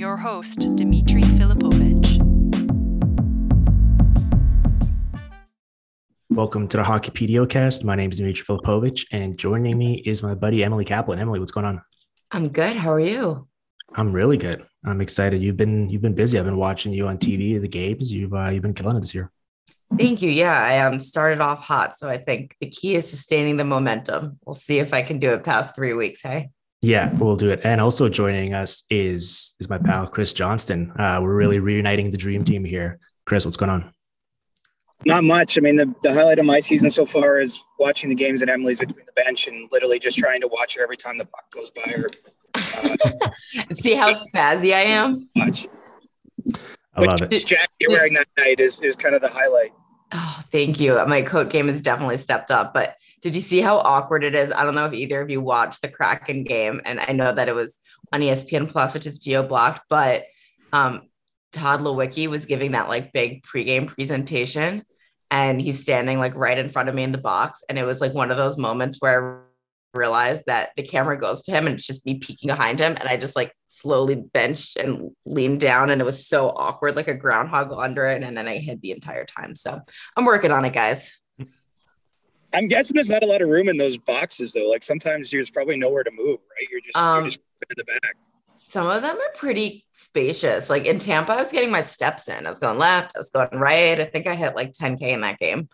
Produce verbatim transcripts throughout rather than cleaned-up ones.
your host, Dmitry Filipovich. Welcome to the Hockeypediocast. My name is Dmitry Filipovich, and joining me is my buddy Emily Kaplan. Emily, what's going on? I'm good. How are you? I'm really good. I'm excited. You've been you've been busy. I've been watching you on T V, the games. You've uh, you've been killing it this year. Thank you. Yeah, I um started off hot, so I think the key is sustaining the momentum. We'll see if I can do it past three weeks. Hey. Yeah, we'll do it. And also joining us is is my pal Chris Johnston. Uh, we're really reuniting the dream team here. Chris, what's going on? Not much. I mean, the, the highlight of my season so far is watching the games at Emily's between the bench and literally just trying to watch her every time the puck goes by her. Uh, See how spazzy I am? Much. I love it. Which jacket you're wearing that night is, is kind of the highlight. Oh, thank you. My coat game has definitely stepped up. But did you see how awkward it is? I don't know if either of you watched the Kraken game. And I know that it was on E S P N Plus, which is geo-blocked. But um, Todd Lewicki was giving that like big pregame presentation. And he's standing like right in front of me in the box. And it was like one of those moments where I realized that the camera goes to him and it's just me peeking behind him. And I just like slowly benched and leaned down. And it was so awkward, like a groundhog under it. And then I hid the entire time. So I'm working on it, guys. I'm guessing there's not a lot of room in those boxes, though. Like sometimes there's probably nowhere to move, right? You're just, um, you're just in the back. Some of them are pretty spacious. Like in Tampa, I was getting my steps in. I was going left. I was going right. I think I hit like ten K in that game.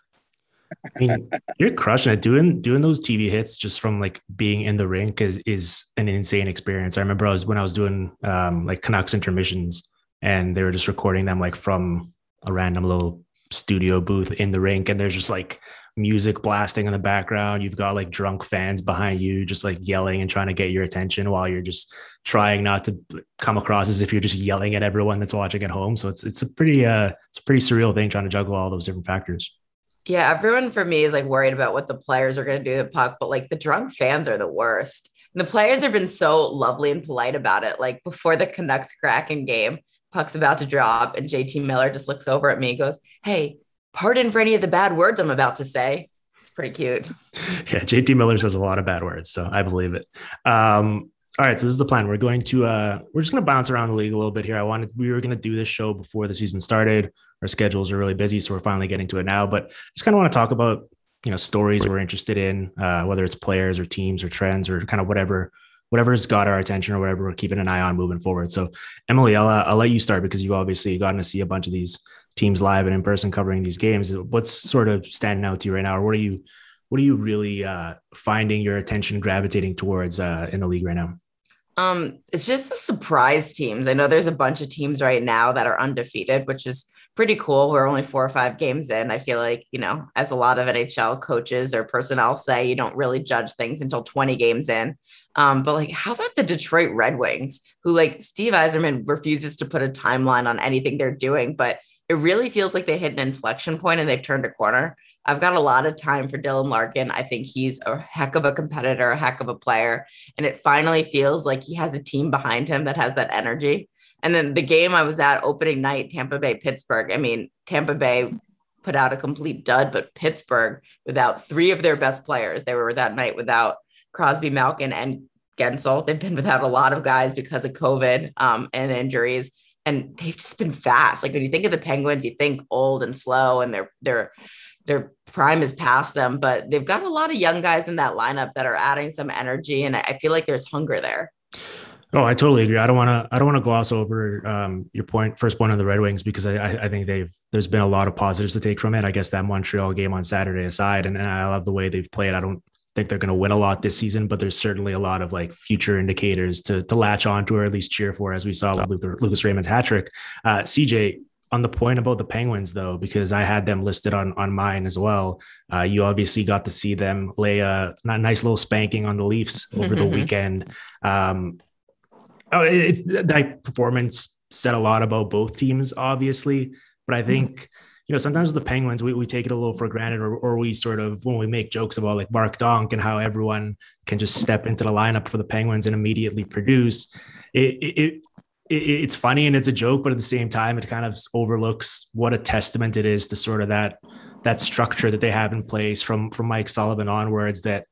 I mean, you're crushing it. Doing doing those T V hits just from like being in the rink is is an insane experience. I remember I was when I was doing um, like Canucks intermissions, and they were just recording them like from a random little studio booth in the rink, and there's just like music blasting in the background. You've got like drunk fans behind you just like yelling and trying to get your attention while you're just trying not to come across as if you're just yelling at everyone that's watching at home. So it's it's a pretty uh it's a pretty surreal thing trying to juggle all those different factors. Yeah, everyone for me is like worried about what the players are going to do to the puck, but like the drunk fans are the worst. And the players have been so lovely and polite about it. Like before the Canucks Kraken game, puck's about to drop and J T Miller just looks over at me and goes, "Hey, pardon for any of the bad words I'm about to say." It's pretty cute. Yeah, J T Miller says a lot of bad words, so I believe it. Um, all right, so this is the plan. We're going to uh, we're just going to bounce around the league a little bit here. I wanted we were going to do this show before the season started. Our schedules are really busy, so we're finally getting to it now. But just kind of want to talk about you know stories we're interested in, uh, whether it's players or teams or trends or kind of whatever whatever's got our attention or whatever we're keeping an eye on moving forward. So Emily, I'll uh, I'll let you start because you obviously gotten to see a bunch of these teams live and in person covering these games. What's sort of standing out to you right now? Or what are you, what are you really uh, finding your attention gravitating towards uh, in the league right now? Um, it's just the surprise teams. I know there's a bunch of teams right now that are undefeated, which is pretty cool. We're only four or five games in. I feel like, you know, as a lot of N H L coaches or personnel say, you don't really judge things until twenty games in. Um, but like, how about the Detroit Red Wings, who like Steve Yzerman refuses to put a timeline on anything they're doing, but it really feels like they hit an inflection point and they've turned a corner. I've got a lot of time for Dylan Larkin. I think he's a heck of a competitor, a heck of a player. And it finally feels like he has a team behind him that has that energy. And then the game I was at opening night, Tampa Bay, Pittsburgh. I mean, Tampa Bay put out a complete dud, but Pittsburgh, without three of their best players, they were that night without Crosby, Malkin, and Gensel. They've been without a lot of guys because of COVID um, and injuries. And they've just been fast. Like when you think of the Penguins, you think old and slow and their their their prime is past them, but they've got a lot of young guys in that lineup that are adding some energy. And I feel like there's hunger there. Oh, I totally agree. I don't want to, I don't want to gloss over um, your point, first point on the Red Wings, because I, I think they've, there's been a lot of positives to take from it. I guess that Montreal game on Saturday aside, and, and I love the way they've played. I don't think they're going to win a lot this season, but there's certainly a lot of like future indicators to to latch on to or at least cheer for, as we saw with Lucas, Lucas Raymond's hat trick. Uh, C J, on the point about the Penguins, though, because I had them listed on on mine as well. Uh, you obviously got to see them lay a, a nice little spanking on the Leafs over the weekend. Um, oh, it's that performance said a lot about both teams, obviously, but I think. You know, sometimes with the Penguins, we, we take it a little for granted, or, or we sort of, when we make jokes about like Mark Donk and how everyone can just step into the lineup for the Penguins and immediately produce, it, it, it it's funny and it's a joke, but at the same time, it kind of overlooks what a testament it is to sort of that, that structure that they have in place from, from Mike Sullivan onwards, that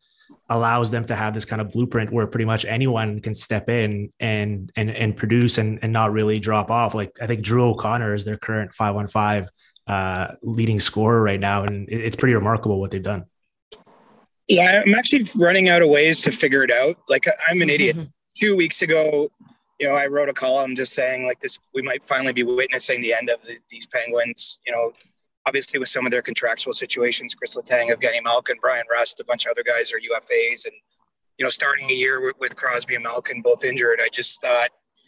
allows them to have this kind of blueprint where pretty much anyone can step in and and and produce and, and not really drop off. Like I think Drew O'Connor is their current five on five uh, leading scorer right now, and it's pretty remarkable what they've done. Yeah, I'm actually running out of ways to figure it out. Like I'm an idiot. Two weeks ago, you know, I wrote a column just saying like this, we might finally be witnessing the end of the, these Penguins, you know, obviously with some of their contractual situations, Chris Letang, Evgeny Malkin, Brian Rust, a bunch of other guys are U F As. And, you know, starting a year with, with Crosby and Malkin both injured, I just thought,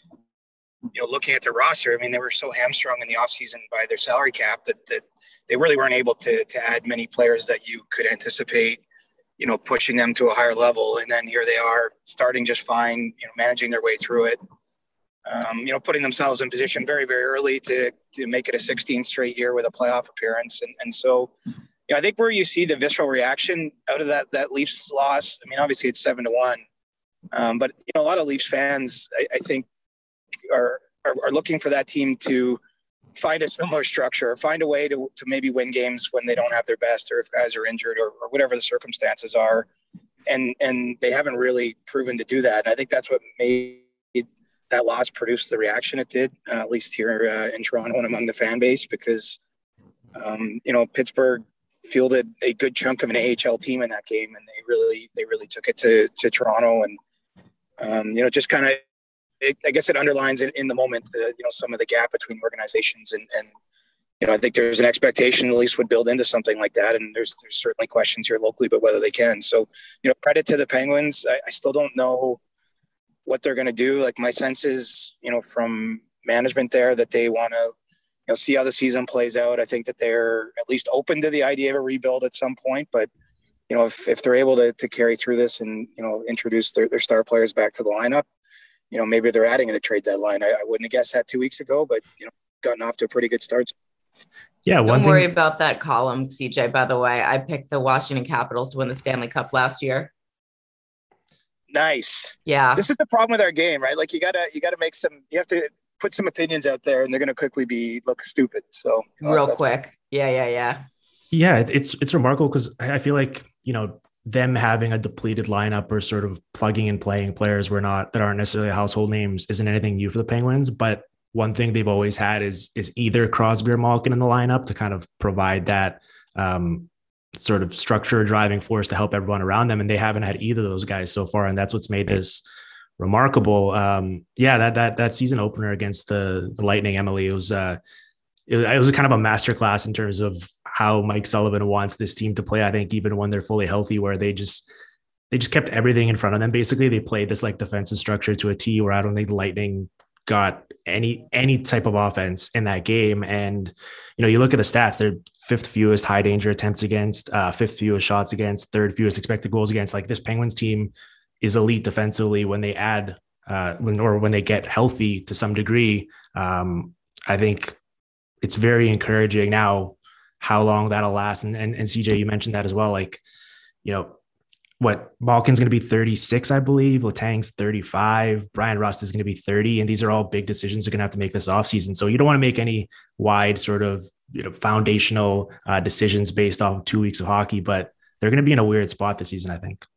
you know, looking at their roster, I mean, they were so hamstrung in the offseason by their salary cap that, that they really weren't able to, to add many players that you could anticipate, you know, pushing them to a higher level. And then here they are starting just fine, you know, managing their way through it. Um, you know, putting themselves in position very, very early to to make it a sixteenth straight year with a playoff appearance. And and so, you know, I think where you see the visceral reaction out of that that Leafs loss, I mean, obviously it's seven to one. Um, but, you know, a lot of Leafs fans, I, I think, are, are are looking for that team to find a similar structure, or find a way to, to maybe win games when they don't have their best, or if guys are injured, or, or whatever the circumstances are. And and they haven't really proven to do that. And I think that's what made that loss produced the reaction it did, uh, at least here uh, in Toronto and among the fan base, because, um, you know, Pittsburgh fielded a good chunk of an A H L team in that game, and they really, they really took it to, to Toronto. And, um, you know, just kind of, I guess it underlines in, in the moment, the, you know, some of the gap between organizations. And, and, you know, I think there's an expectation the Leafs would build into something like that. And there's, there's certainly questions here locally, but whether they can. So, you know, credit to the Penguins. I, I still don't know what they're going to do. Like my sense is, you know, from management there, that they want to, you know, see how the season plays out. I think that they're at least open to the idea of a rebuild at some point, but, you know, if, if they're able to, to carry through this and, you know, introduce their, their star players back to the lineup, you know, maybe they're adding in the trade deadline. I, I wouldn't have guessed that two weeks ago, but, you know, gotten off to a pretty good start. Yeah. Don't one worry thing- about that column, C J, by the way. I picked the Washington Capitals to win the Stanley Cup last year. Nice. Yeah. This is the problem with our game, right? Like you gotta, you gotta make some, you have to put some opinions out there, and they're going to quickly be look stupid. So real that's, that's quick. Yeah. Yeah. Yeah. Yeah. it- It's, it's remarkable because I feel like, you know, them having a depleted lineup or sort of plugging and playing players we're not, that aren't necessarily household names, isn't anything new for the Penguins. But one thing they've always had is, is either Crosby or Malkin in the lineup to kind of provide that, um, sort of structure driving force to help everyone around them. And they haven't had either of those guys so far. And that's what's made this remarkable. Um, yeah, that, that, that season opener against the, the Lightning, Emily, it was, uh, it, it was kind of a masterclass in terms of how Mike Sullivan wants this team to play. I think even when they're fully healthy, where they just, they just kept everything in front of them. Basically they played this like defensive structure to a T, where I don't think the Lightning got any, any type of offense in that game. And, you know, you look at the stats, they're fifth fewest high danger attempts against, uh, fifth fewest shots against, third fewest expected goals against. Like this Penguins team is elite defensively when they add, uh, when, or when they get healthy to some degree. Um, I think it's very encouraging now how long that'll last. And, and, and C J, you mentioned that as well. Like, you know, what Malkin's going to be thirty-six, I believe. Letang's thirty-five. Brian Rust is going to be thirty. And these are all big decisions you're going to have to make this offseason. So you don't want to make any wide sort of, you know, foundational uh, decisions based off of two weeks of hockey, but they're going to be in a weird spot this season, I think.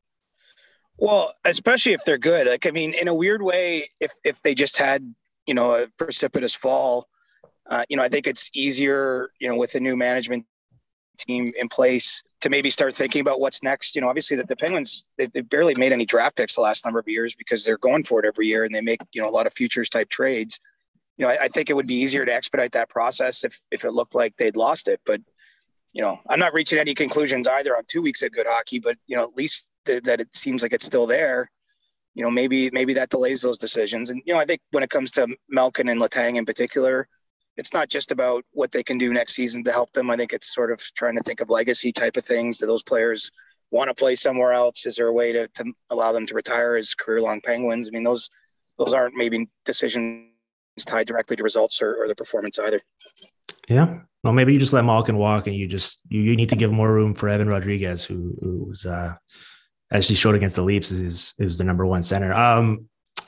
Well, especially if they're good. Like, I mean, in a weird way, if, if they just had, you know, a precipitous fall, uh, you know, I think it's easier, you know, with the new management team in place to maybe start thinking about what's next. You know, obviously that the Penguins, they've, they've barely made any draft picks the last number of years because they're going for it every year, and they make, you know, a lot of futures type trades. You know, I, I think it would be easier to expedite that process if, if it looked like they'd lost it. But, you know, I'm not reaching any conclusions either on two weeks of good hockey, but, you know, at least th- that it seems like it's still there. You know, maybe, maybe that delays those decisions. And, you know, I think when it comes to Malkin and Letang in particular, it's not just about what they can do next season to help them. I think it's sort of trying to think of legacy type of things. Do those players want to play somewhere else? Is there a way to, to allow them to retire as career-long Penguins? I mean, those those aren't maybe decisions tied directly to results or, or the performance either. Yeah. Well, maybe you just let Malkin walk, and you just you, you need to give more room for Evan Rodriguez, who, who was, uh, as she showed against the Leafs, is is the number one center. Um,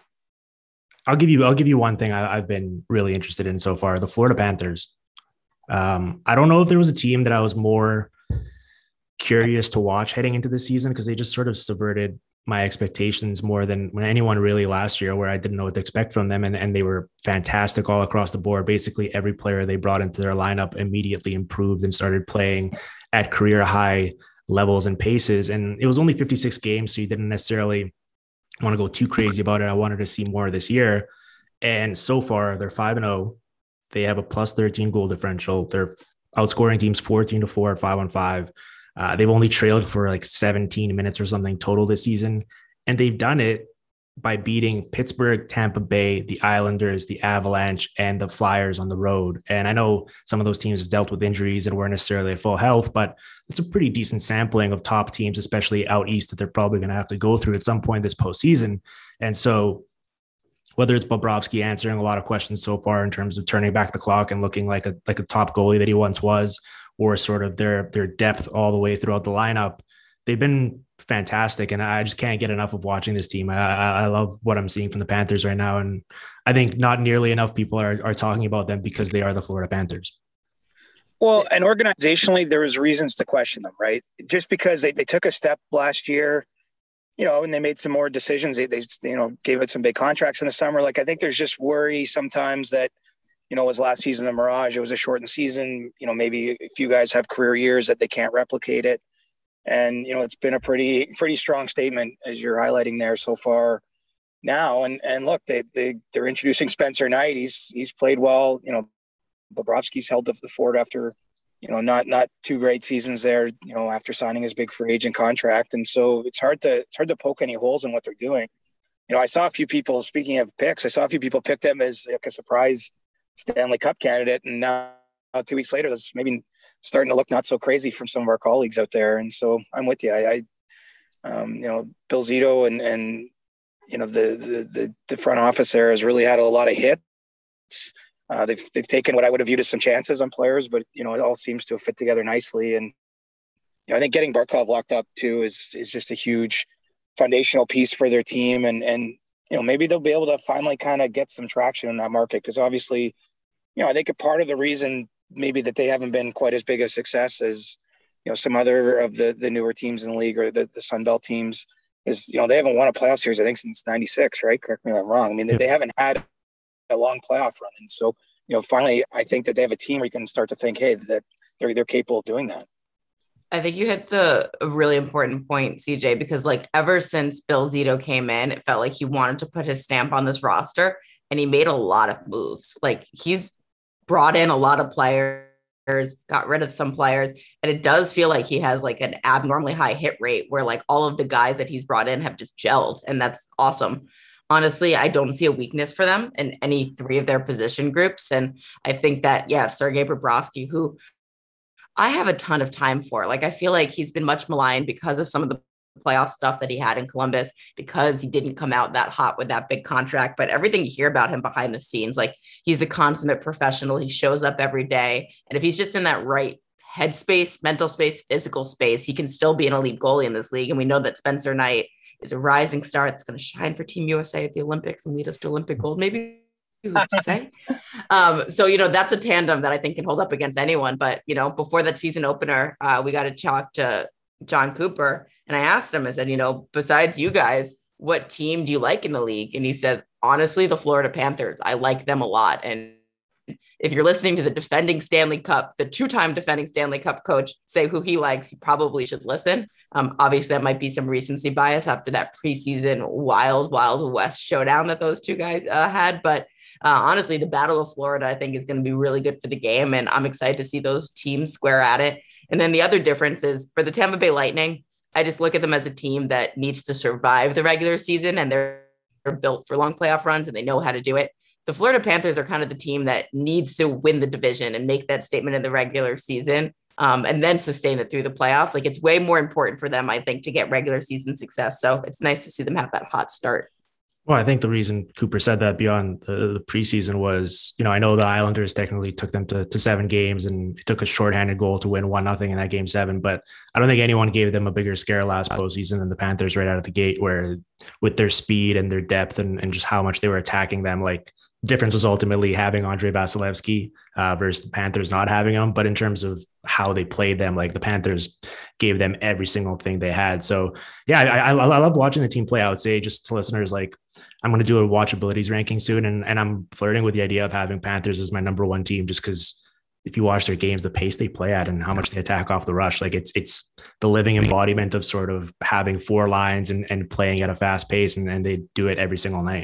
I'll give you I'll give you one thing I, I've been really interested in so far: the Florida Panthers. Um, I don't know if there was a team that I was more curious to watch heading into the season because they just sort of subverted my expectations more than when anyone really last year, where I didn't know what to expect from them. And, and they were fantastic all across the board. Basically every player they brought into their lineup immediately improved and started playing at career high levels and paces. And it was only fifty-six games, so you didn't necessarily want to go too crazy about it. I wanted to see more this year. And so far they're five and oh. They have a plus thirteen goal differential. They're outscoring teams fourteen to four, five on five. Uh, they've only trailed for like seventeen minutes or something total this season. And they've done it by beating Pittsburgh, Tampa Bay, the Islanders, the Avalanche, and the Flyers on the road. And I know some of those teams have dealt with injuries and weren't necessarily at full health, but it's a pretty decent sampling of top teams, especially out east, that they're probably going to have to go through at some point this postseason. And so whether it's Bobrovsky answering a lot of questions so far in terms of turning back the clock and looking like a like a top goalie that he once was, or sort of their their depth all the way throughout the lineup, they've been fantastic. And I just can't get enough of watching this team. I, I love what I'm seeing from the Panthers right now. And I think not nearly enough people are, are talking about them because they are the Florida Panthers. Well, and organizationally, there was reasons to question them, right? Just because they, they took a step last year, you know, and they made some more decisions. They, they, you know, gave it some big contracts in the summer. Like, I think there's just worry sometimes that, you know, was last season a mirage? It was a shortened season. You know, maybe if you guys have career years that they can't replicate it. And, you know, it's been a pretty, pretty strong statement as you're highlighting there so far now. And, and look, they, they, they're introducing Spencer Knight. He's, he's played well. You know, Bobrovsky's held the, the fort after, you know, not, not two great seasons there, you know, after signing his big free agent contract. And so it's hard to, it's hard to poke any holes in what they're doing. You know, I saw a few people, speaking of picks, I saw a few people pick them as like a surprise Stanley Cup candidate. And now two weeks later, that's maybe starting to look not so crazy from some of our colleagues out there. And so I'm with you. I, I um, you know, Bill Zito and, and, you know, the, the, the, the front office there has really had a lot of hits. Uh, they've, they've taken what I would have viewed as some chances on players, but, you know, it all seems to have fit together nicely. And, you know, I think getting Barkov locked up too is, is just a huge foundational piece for their team. And, and, you know, maybe they'll be able to finally kind of get some traction in that market. Cause obviously, you know, I think a part of the reason maybe that they haven't been quite as big a success as, you know, some other of the, the newer teams in the league or the, the Sun Belt teams is, you know, they haven't won a playoff series, I think, since ninety-six, right? Correct me if I'm wrong. I mean, they, they haven't had a long playoff run. And so, you know, finally, I think that they have a team where you can start to think, hey, that they're, they're capable of doing that. I think you hit the a really important point, C J, because like ever since Bill Zito came in, it felt like he wanted to put his stamp on this roster and he made a lot of moves. Like he's brought in a lot of players, got rid of some players. And it does feel like he has like an abnormally high hit rate where like all of the guys that he's brought in have just gelled. And that's awesome. Honestly, I don't see a weakness for them in any three of their position groups. And I think that, yeah, Sergei Bobrovsky, who I have a ton of time for. Like, I feel like he's been much maligned because of some of the playoff stuff that he had in Columbus, because he didn't come out that hot with that big contract. But everything you hear about him behind the scenes, like he's a consummate professional. He shows up every day. And if he's just in that right headspace, mental space, physical space, he can still be an elite goalie in this league. And we know that Spencer Knight is a rising star that's going to shine for Team U S A at the Olympics and lead us to Olympic gold, maybe. Who's to say? Um, so, you know, that's a tandem that I think can hold up against anyone. But, you know, before that season opener, uh, we got to talk to John Cooper. And I asked him, I said, you know, besides you guys, what team do you like in the league? And he says, honestly, the Florida Panthers. I like them a lot. And if you're listening to the defending Stanley Cup, the two-time defending Stanley Cup coach say who he likes, you probably should listen. Um, obviously, that might be some recency bias after that preseason wild, wild West showdown that those two guys uh, had. But Uh, honestly, the Battle of Florida, I think, is going to be really good for the game. And I'm excited to see those teams square at it. And then the other difference is for the Tampa Bay Lightning, I just look at them as a team that needs to survive the regular season, and they're, they're built for long playoff runs and they know how to do it. The Florida Panthers are kind of the team that needs to win the division and make that statement in the regular season um, and then sustain it through the playoffs. Like, it's way more important for them, I think, to get regular season success. So it's nice to see them have that hot start. Well, I think the reason Cooper said that beyond the, the preseason was, you know, I know the Islanders technically took them to, to seven games and it took a shorthanded goal to win one nothing in that game seven, but I don't think anyone gave them a bigger scare last postseason than the Panthers right out of the gate, where with their speed and their depth and, and just how much they were attacking them, like difference was ultimately having Andre Vasilevsky uh, versus the Panthers not having him. But in terms of how they played them, like the Panthers gave them every single thing they had. So yeah, I, I, I love watching the team play. I would say just to listeners, like I'm going to do a watchabilities ranking soon. And, and I'm flirting with the idea of having Panthers as my number one team, just because if you watch their games, the pace they play at and how much they attack off the rush, like it's, it's the living embodiment of sort of having four lines and, and playing at a fast pace. And, and they do it every single night.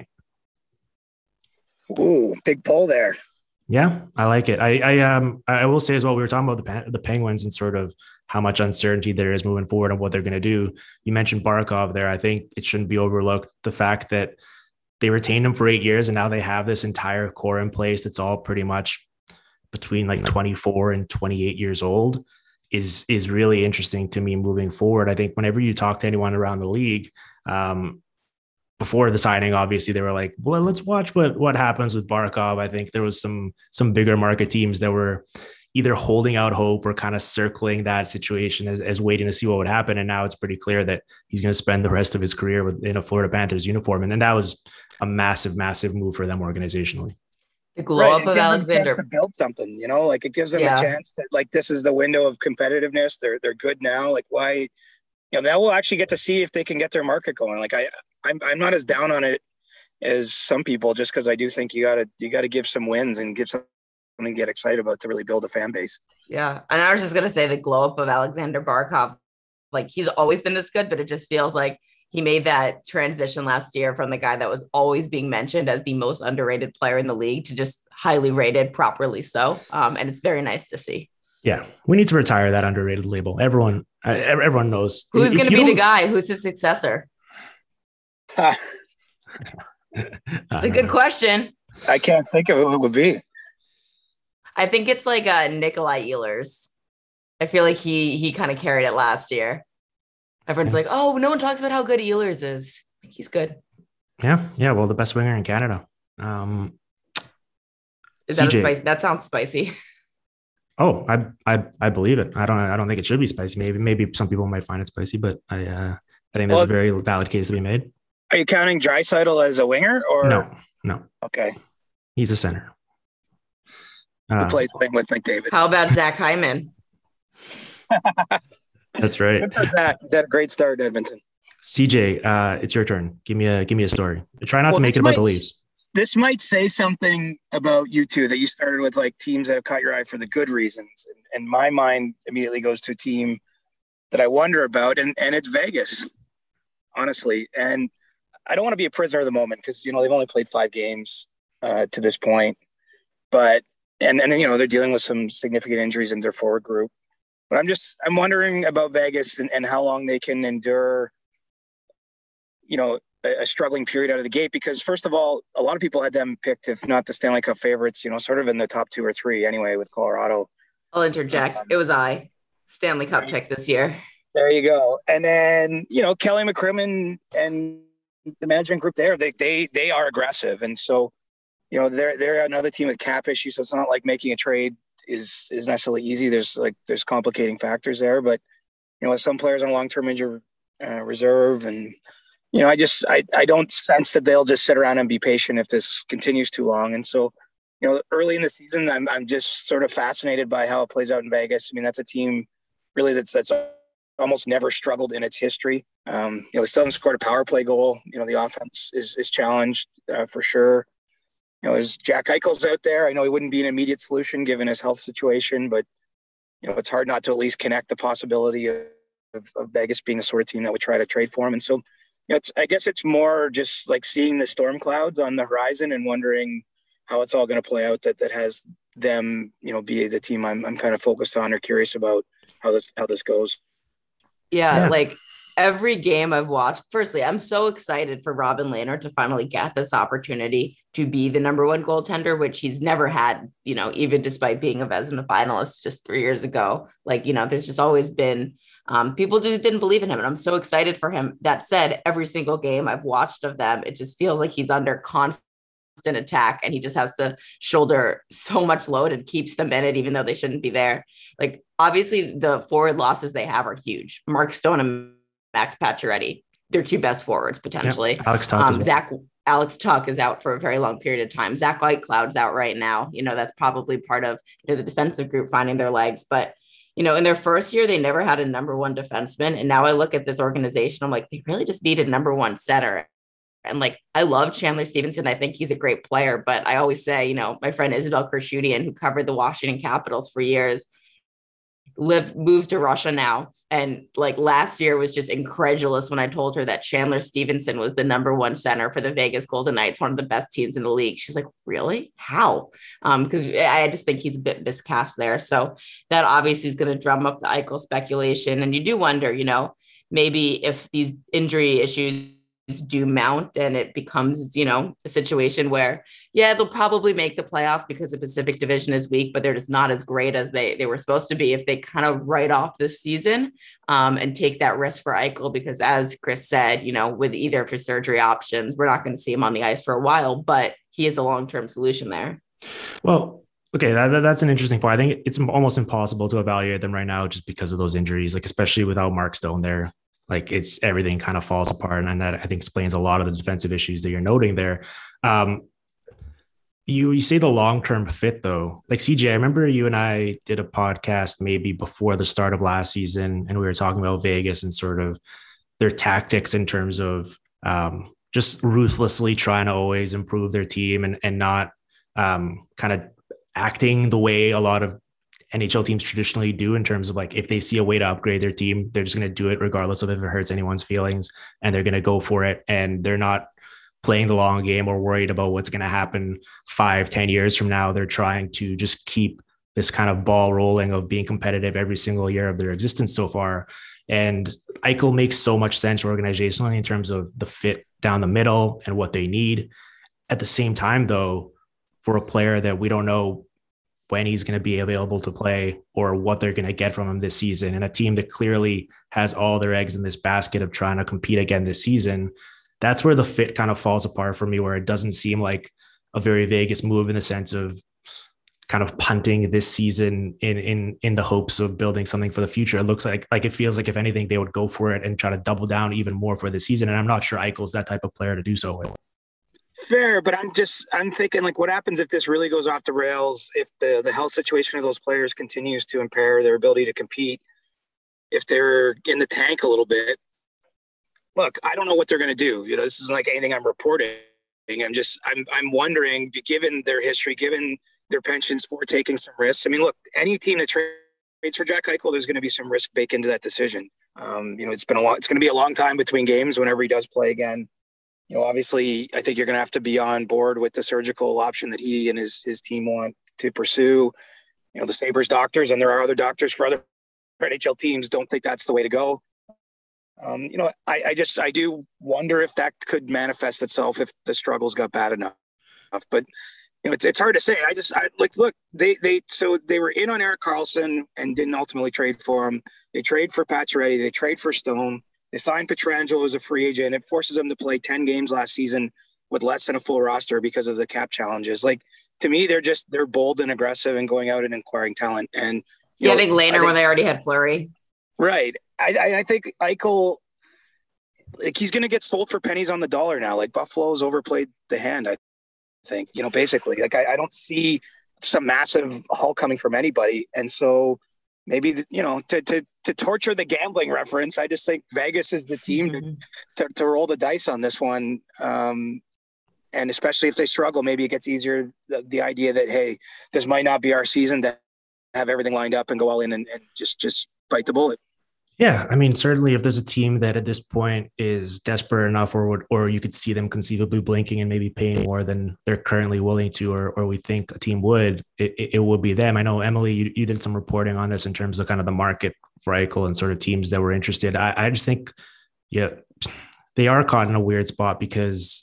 Ooh, big pull there. Yeah, I like it. I, I, um, I will say as well, we were talking about the the Penguins and sort of how much uncertainty there is moving forward and what they're going to do. You mentioned Barkov there. I think it shouldn't be overlooked. The fact that they retained him for eight years and now they have this entire core in place that's all pretty much between like twenty-four and twenty-eight years old is, is really interesting to me moving forward. I think whenever you talk to anyone around the league, um, before the signing, obviously they were like, well, let's watch what, what happens with Barkov. I think there was some, some bigger market teams that were either holding out hope or kind of circling that situation as, as waiting to see what would happen. And now it's pretty clear that he's going to spend the rest of his career with, in a Florida Panthers uniform. And then that was a massive, massive move for them organizationally. The glow Right, up of Alexander. To build something, you know, like it gives them Yeah. a chance that like, this is the window of competitiveness. They're, they're good now. Like why, you know, now we'll actually get to see if they can get their market going. Like I, I'm, I'm not as down on it as some people, just because I do think you gotta, you gotta give some wins and give something to get excited about to really build a fan base. Yeah. And I was just going to say the glow up of Alexander Barkov. Like he's always been this good, but it just feels like he made that transition last year from the guy that was always being mentioned as the most underrated player in the league to just highly rated, properly so. Um, and it's very nice to see. Yeah, we need to retire that underrated label. Everyone, uh, everyone knows Who's going to be don't... the guy? Who's his successor? It's a good question. I can't think of who it would be. I think it's like uh, Nikolai Ehlers. I feel like he he kind of carried it last year. Everyone's like, oh, no one talks about how good Ehlers is. Like, he's good. Yeah, yeah. Well, the best winger in Canada. Um, is that C J. a spicy? That sounds spicy. Oh, I, I, I believe it. I don't, I don't think it should be spicy. Maybe, maybe some people might find it spicy, but I, uh, I think there's Well, a very valid case to be made. Are you counting Draisaitl as a winger or No, no. Okay, He's a center. who Uh, plays wing with McDavid? How about Zach Hyman? that's right. Good for Zach. Is that a great start, Edmonton? C J, uh, it's your turn. Give me a, give me a story. Try not Well, to make this it about might- the Leafs. This might say something about you two, that you started with like teams that have caught your eye for the good reasons. And, and my mind immediately goes to a team that I wonder about, and, and it's Vegas, honestly. And I don't want to be a prisoner of the moment because, you know, they've only played five games uh, to this point. But, and, and then, you know, they're dealing with some significant injuries in their forward group. But I'm just, I'm wondering about Vegas and, and how long they can endure, you know, a struggling period out of the gate, because first of all, a lot of people had them picked, if not the Stanley Cup favorites, you know, sort of in the top two or three anyway with Colorado. I'll interject. It was I. Stanley Cup pick this year. There you go. And then, you know, Kelly McCrimmon and the management group there, they they they are aggressive. And so, you know, they're they're another team with cap issues. So it's not like making a trade is is necessarily easy. There's like there's complicating factors there. But, you know, with some players on long-term injury uh, reserve, and you know, I just I, I don't sense that they'll just sit around and be patient if this continues too long. And so, you know, early in the season, I'm I'm just sort of fascinated by how it plays out in Vegas. I mean, that's a team really that's that's almost never struggled in its history. Um, you know, they still haven't scored a power play goal. You know, the offense is is challenged uh, for sure. You know, there's Jack Eichel's out there. I know he wouldn't be an immediate solution given his health situation, but you know, it's hard not to at least connect the possibility of, of, of Vegas being the sort of team that would try to trade for him. And so, you know, it's, I guess it's more just like seeing the storm clouds on the horizon and wondering how it's all going to play out that, that has them, you know, be the team I'm, I'm kind of focused on or curious about how this, how this goes. Yeah, Yeah. like every game I've watched, firstly, I'm so excited for Robin Lehner to finally get this opportunity to be the number one goaltender, which he's never had, you know, even despite being a Vezina finalist just three years ago. Like, you know, there's just always been um, people just didn't believe in him. And I'm so excited for him. That said, every single game I've watched of them, it just feels like he's under constant attack and he just has to shoulder so much load and keeps them in it, even though they shouldn't be there. Like, obviously the forward losses they have are huge. Mark Stone and Max Pacioretty, they're two best forwards potentially. Yeah, Alex Tuch Um, as well. Zach Alex Tuck is out for a very long period of time. Zach Whitecloud's out right now. You know, that's probably part of you know, the defensive group finding their legs. But, you know, in their first year, they never had a number one defenseman. And now I look at this organization, I'm like, they really just need a number one center. And like, I love Chandler Stevenson. I think he's a great player, but I always say, you know, my friend Isabel Kershudian, who covered the Washington Capitals for years, live moves to Russia now. And like last year was just incredulous when I told her that Chandler Stevenson was the number one center for the Vegas Golden Knights, one of the best teams in the league. She's like, really? How? Um, because I just think he's a bit miscast there. So that obviously is going to drum up the Eichel speculation. And you do wonder, you know, maybe if these injury issues do mount and it becomes, you know, a situation where, yeah, they'll probably make the playoffs because the Pacific Division is weak, but they're just not as great as they, they were supposed to be if they kind of write off this season um, and take that risk for Eichel, because as Chris said, you know, with either of his surgery options, we're not going to see him on the ice for a while, but he is a long-term solution there. Well, okay, that, that's an interesting point. I think it's almost impossible to evaluate them right now just because of those injuries, like especially without Mark Stone there. Like it's everything kind of falls apart. And that I think explains a lot of the defensive issues that you're noting there. Um, you, you say the long-term fit though, like C J, I remember you and I did a podcast maybe before the start of last season, and we were talking about Vegas and sort of their tactics in terms of um, just ruthlessly trying to always improve their team and, and not um, kind of acting the way a lot of N H L teams traditionally do in terms of like, if they see a way to upgrade their team, they're just going to do it regardless of if it hurts anyone's feelings, and they're going to go for it. And they're not playing the long game or worried about what's going to happen five, ten years from now. They're trying to just keep this kind of ball rolling of being competitive every single year of their existence so far. And Eichel makes so much sense organizationally in terms of the fit down the middle and what they need. At the same time, though, for a player that we don't know when he's going to be available to play or what they're going to get from him this season, and a team that clearly has all their eggs in this basket of trying to compete again this season, that's where the fit kind of falls apart for me, where it doesn't seem like a very Vegas move in the sense of kind of punting this season in, in, in the hopes of building something for the future. It looks like, like it feels like if anything, they would go for it and try to double down even more for the season. And I'm not sure Eichel's that type of player to do so with. Fair, but I'm just I'm thinking like, what happens if this really goes off the rails? If the the health situation of those players continues to impair their ability to compete, if they're in the tank a little bit? Look, I don't know what they're going to do. You know, this isn't like anything I'm reporting. I'm just I'm I'm wondering, given their history, given their penchant for taking some risks. I mean, look, any team that trades for Jack Eichel, there's going to be some risk baked into that decision. Um, you know, it's been a long. It's going to be a long time between games whenever he does play again. You know, obviously, I think you're going to have to be on board with the surgical option that he and his his team want to pursue. You know, the Sabres doctors, and there are other doctors for other N H L teams, don't think that's the way to go. Um, you know, I, I just I do wonder if that could manifest itself if the struggles got bad enough. But you know, it's it's hard to say. I just I like look they they so they were in on Erik Karlsson and didn't ultimately trade for him. They trade for Pacioretty. They trade for Stone. They signed Pietrangelo as a free agent. It forces them to play ten games last season with less than a full roster because of the cap challenges. Like, to me, they're just, they're bold and aggressive and going out and acquiring talent. And getting Lehner when they already had Fleury. Right. I, I think Eichel, like, he's going to get sold for pennies on the dollar now. Like, Buffalo's overplayed the hand, I think, you know, basically. Like, I, I don't see some massive haul coming from anybody. And so maybe, you know, to, to, to torture the gambling reference, I just think Vegas is the team mm-hmm. to, to, to roll the dice on this one. Um, and especially if they struggle, maybe it gets easier. The, the idea that, hey, this might not be our season to have everything lined up and go all in and, and just, just bite the bullet. Yeah, I mean, certainly if there's a team that at this point is desperate enough, or would, or you could see them conceivably blinking and maybe paying more than they're currently willing to, or or we think a team would, it, it will be them. I know, Emily, you, you did some reporting on this in terms of kind of the market for Eichel and sort of teams that were interested. I, I just think, yeah, they are caught in a weird spot because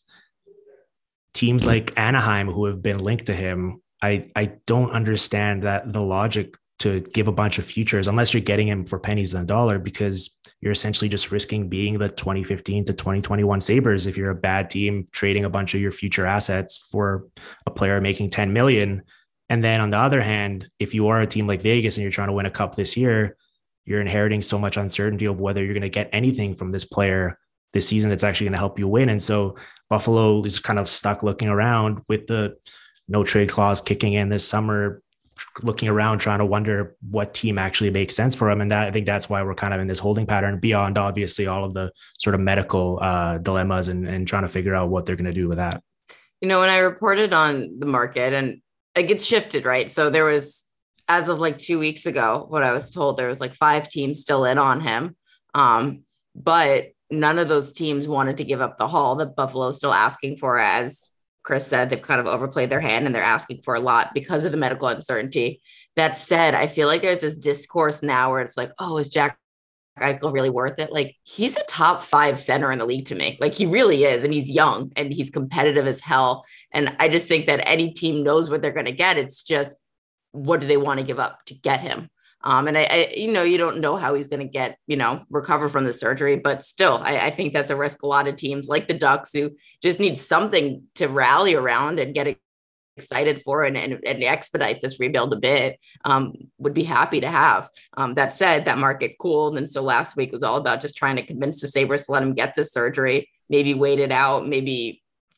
teams like Anaheim, who have been linked to him, I I don't understand that the logic to give a bunch of futures unless you're getting him for pennies on a dollar, because you're essentially just risking being the twenty fifteen to twenty twenty-one Sabres if you're a bad team trading a bunch of your future assets for a player making ten million. And then on the other hand, if you are a team like Vegas and you're trying to win a cup this year, you're inheriting so much uncertainty of whether you're going to get anything from this player this season that's actually going to help you win. And so Buffalo is kind of stuck looking around with the no trade clause kicking in this summer, looking around, trying to wonder what team actually makes sense for them. And that, I think that's why we're kind of in this holding pattern beyond obviously all of the sort of medical uh, dilemmas and, and trying to figure out what they're going to do with that. You know, when I reported on the market and it gets shifted, right? So there was, as of like two weeks ago, what I was told, there was like five teams still in on him. Um, but none of those teams wanted to give up the haul that Buffalo is still asking for. As Chris said, they've kind of overplayed their hand and they're asking for a lot because of the medical uncertainty. That said, I feel like there's this discourse now where it's like, oh, is Jack Eichel really worth it? Like, he's a top five center in the league to me. Like, he really is. And he's young and he's competitive as hell. And I just think that any team knows what they're going to get. It's just, what do they want to give up to get him? Um, and I, I, you know, you don't know how he's going to get, you know, recover from the surgery, but still, I, I think that's a risk a lot of teams like the Ducks, who just need something to rally around and get excited for and, and, and expedite this rebuild a bit, um, would be happy to have. Um, that said, that market cooled. And so last week was all about just trying to convince the Sabres to let him get this surgery, maybe wait it out, maybe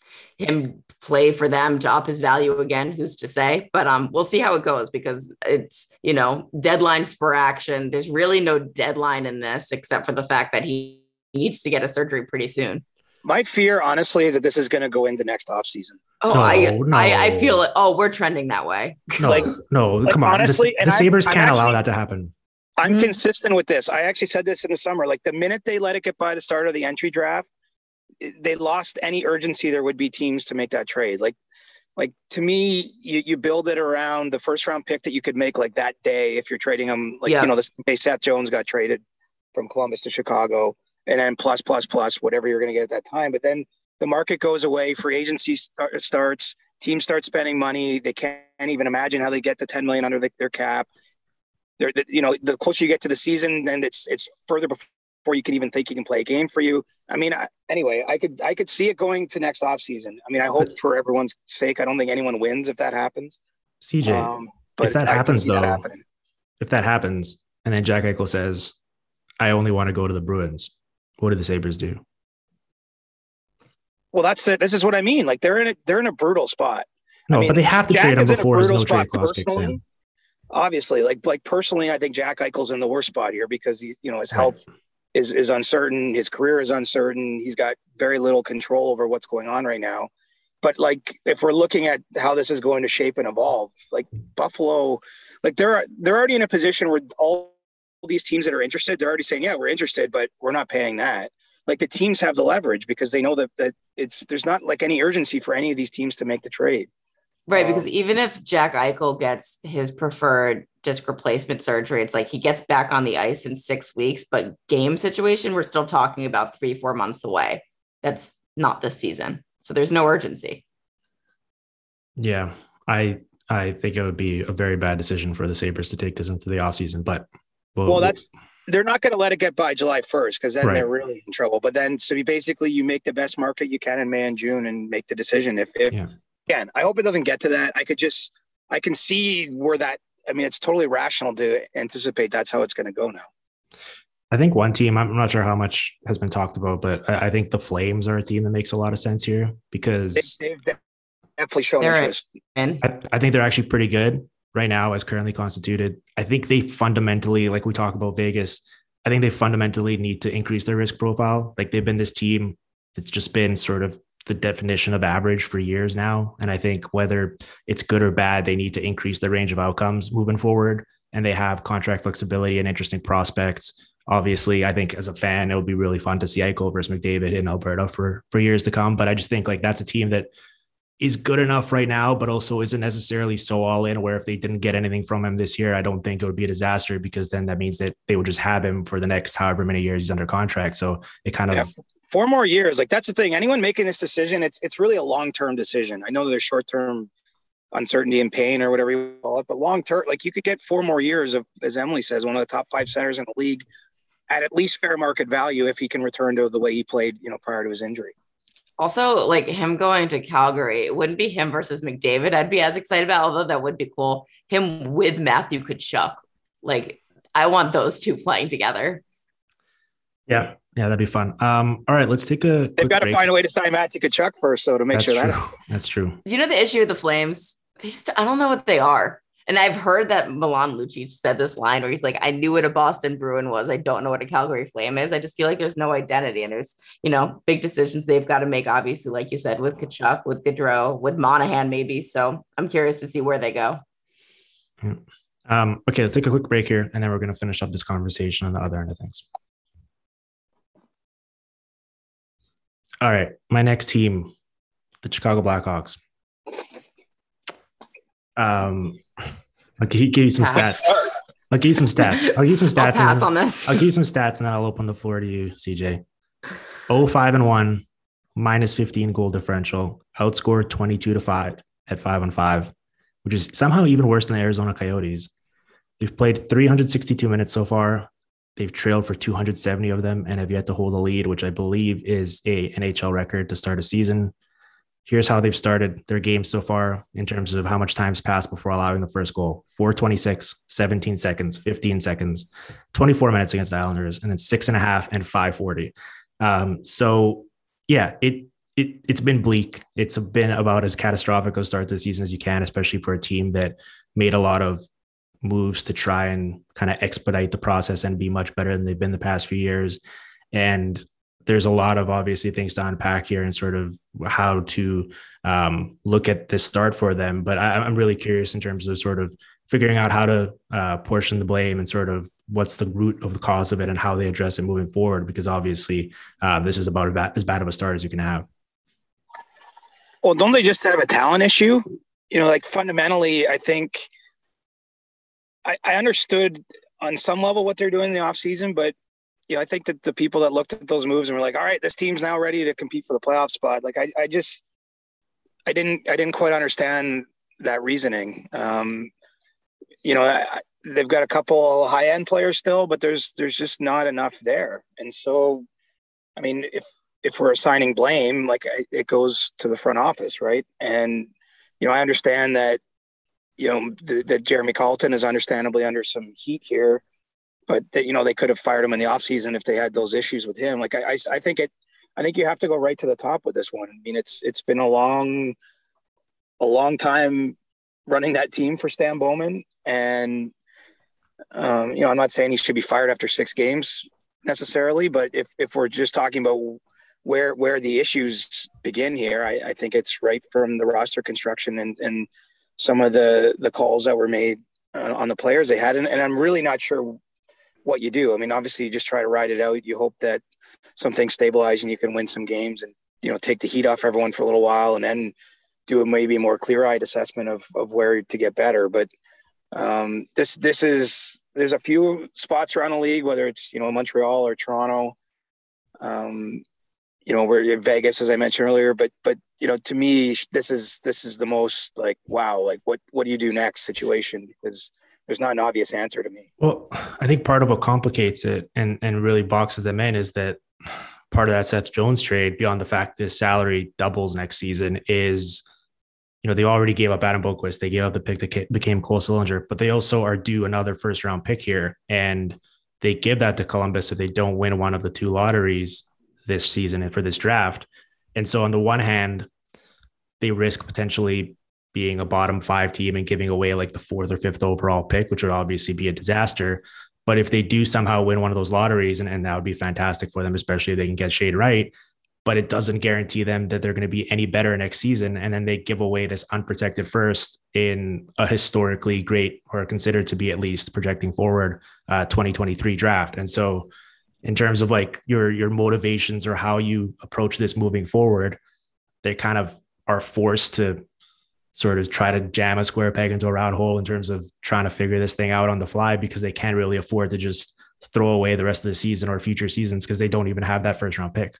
him play for them to up his value again, who's to say, but um, we'll see how it goes, because it's, you know, deadlines for action. There's really no deadline in this, except for the fact that he needs to get a surgery pretty soon. My fear, honestly, is that this is going to go into next offseason. Oh, no, I, no. I I feel it. Oh, we're trending that way. No, like, no, like, come on. honestly, the, the Sabres I'm, can't I'm allow actually, that to happen. I'm Mm-hmm. consistent with this. I actually said this in the summer. Like, the minute they let it get by the start of the entry draft, they lost any urgency there would be teams to make that trade. Like, like to me, you, you build it around the first round pick that you could make like that day if you're trading them. Like, yeah. you know, this day Seth Jones got traded from Columbus to Chicago, and then plus, plus, plus, whatever you're going to get at that time. But then the market goes away, free agency start, starts, teams start spending money. They can't even imagine how they get the ten million under the, their cap. They're, you know, the closer you get to the season, then it's it's further before before you can even think he can play a game for you. I mean, I, anyway, I could I could see it going to next offseason. I mean, I hope for everyone's sake, I don't think anyone wins if that happens. C J, um, but if that I happens, that though, happening. if that happens, and then Jack Eichel says, I only want to go to the Bruins, what do the Sabres do? Well, that's it. This is what I mean. Like, they're in a, they're in a brutal spot. No, I mean, but they have to Jack trade him is in a before his brutal no trade spot clause kicks personally. in. Obviously, like like personally, I think Jack Eichel's in the worst spot here because he, you know, his Right. health is is uncertain. His career is uncertain. He's got very little control over what's going on right now. But like, if we're looking at how this is going to shape and evolve, like Buffalo, like they're they're already in a position where all these teams that are interested, they're already saying, yeah, we're interested, but we're not paying that. Like, the teams have the leverage because they know that that it's there's not like any urgency for any of these teams to make the trade. Right, Um, because even if Jack Eichel gets his preferred disc replacement surgery, it's like he gets back on the ice in six weeks, but game situation, we're still talking about three, four months away. That's not this season. So there's no urgency. Yeah, I I think it would be a very bad decision for the Sabres to take this into the offseason, but we'll, Well, that's they're not going to let it get by July first because then Right. they're really in trouble. But then, so you basically you make the best market you can in May and June and make the decision. If, if Yeah. again, I hope it doesn't get to that. I could just, I can see where that. I mean, it's totally rational to anticipate that's how it's going to go now. I think one team, I'm not sure how much has been talked about, but I, I think the Flames are a team that makes a lot of sense here because They, they've definitely shown They're interest. And I, I think they're actually pretty good right now as currently constituted. I think they fundamentally, like we talk about Vegas, I think they fundamentally need to increase their risk profile. Like, they've been this team that's just been sort of the definition of average for years now. And I think whether it's good or bad, they need to increase their range of outcomes moving forward. And they have contract flexibility and interesting prospects. Obviously, I think as a fan, it would be really fun to see Eichel versus McDavid in Alberta for, for years to come. But I just think like that's a team that is good enough right now, but also isn't necessarily so all in where if they didn't get anything from him this year, I don't think it would be a disaster, because then that means that they would just have him for the next however many years he's under contract. So it kind of, Yeah. Four more years. Like, that's the thing. Anyone making this decision, it's it's really a long-term decision. I know there's short-term uncertainty and pain or whatever you call it, but long-term, like, you could get four more years of, as Emily says, one of the top five centers in the league at at least fair market value if he can return to the way he played, you know, prior to his injury. also, like, him going to Calgary, it wouldn't be him versus McDavid I'd be as excited about, although that would be cool. Him with Matthew Tkachuk. Like, I want those two playing together. yeah. Yeah, that'd be fun. Um, all right, let's take a. They've got to find a way to sign Matthew Tkachuk first, so to make That's sure true. that That's true. You know the issue with the Flames? They st- I don't know what they are. And I've heard that Milan Lucic said this line where he's like, I knew what a Boston Bruin was. I don't know what a Calgary Flame is. I just feel like there's no identity. And there's, you know, big decisions they've got to make, obviously, like you said, with Tkachuk, with Gaudreau, with Monahan, maybe. So I'm curious to see where they go. Yeah. Um, okay, let's take a quick break here, and then we're going to finish up this conversation on the other end of things. All right, my next team, the Chicago Blackhawks. Um, I'll give you some Pass. stats. I'll give you some stats. I'll give you some stats. I'll pass then, on this. I'll give you some stats, and then I'll open the floor to you, C J. oh five and one, minus fifteen goal differential, outscored twenty-two to five at five on five, which is somehow even worse than the Arizona Coyotes. They've played three hundred sixty-two minutes so far. They've trailed for two hundred seventy of them and have yet to hold a lead, which I believe is a N H L record to start a season. Here's how they've started their games so far in terms of how much time's passed before allowing the first goal. four twenty-six, seventeen seconds, fifteen seconds, twenty-four minutes against the Islanders, and then six and a half and five forty. Um, so yeah, it, it, it's been bleak. It's been about as catastrophic a start to the season as you can, especially for a team that made a lot of moves to try and kind of expedite the process and be much better than they've been the past few years. And there's a lot of obviously things to unpack here and sort of how to um, look at this start for them. But I, I'm really curious in terms of sort of figuring out how to uh, portion the blame and sort of what's the root of the cause of it and how they address it moving forward, because obviously uh, this is about as bad of a start as you can have. Well, don't they just have a talent issue? You know, like fundamentally, I think I, I understood on some level what they're doing in the offseason, but you know, I think that the people that looked at those moves and were like, all right, this team's now ready to compete for the playoff spot. Like, I, I just, I didn't, I didn't quite understand that reasoning. Um, you know, I, they've got a couple high end players still, but there's, there's just not enough there. And so, I mean, if, if we're assigning blame, like it goes to the front office. Right. And, you know, I understand that, you know, th- that Jeremy Colleton is understandably under some heat here, but that, you know, they could have fired him in the offseason if they had those issues with him. Like, I, I, I think it, I think you have to go right to the top with this one. I mean, it's, it's been a long, a long time running that team for Stan Bowman. And, um, you know, I'm not saying he should be fired after six games necessarily, but if, if we're just talking about where, where the issues begin here, I, I think it's right from the roster construction and, and some of the, the calls that were made uh, on the players they had. And, and I'm really not sure what you do. I mean, obviously you just try to ride it out. You hope that some things stabilize and you can win some games and, you know, take the heat off everyone for a little while and then do a maybe more clear-eyed assessment of, of where to get better. But um, this, this is, there's a few spots around the league, whether it's, you know, Montreal or Toronto, um, you know, we're Vegas, as I mentioned earlier, but, but, you know, to me, this is, this is the most like, wow, like what, what do you do next situation? Because there's not an obvious answer to me. Well, I think part of what complicates it and, and really boxes them in is that part of that Seth Jones trade, beyond the fact that his salary doubles next season, is, you know, they already gave up Adam Boquist. They gave up the pick that became Cole Sillinger, but they also are due another first round pick here. And they give that to Columbus if they don't win one of the two lotteries this season and for this draft. And so on the one hand, they risk potentially being a bottom five team and giving away like the fourth or fifth overall pick, which would obviously be a disaster. But if they do somehow win one of those lotteries, and, and that would be fantastic for them, especially if they can get Shade right, but it doesn't guarantee them that they're going to be any better next season. And then they give away this unprotected first in a historically great, or considered to be at least projecting forward, uh, twenty twenty-three draft. And so in terms of like your, your motivations or how you approach this moving forward, they kind of are forced to sort of try to jam a square peg into a round hole in terms of trying to figure this thing out on the fly, because they can't really afford to just throw away the rest of the season or future seasons because they don't even have that first round pick.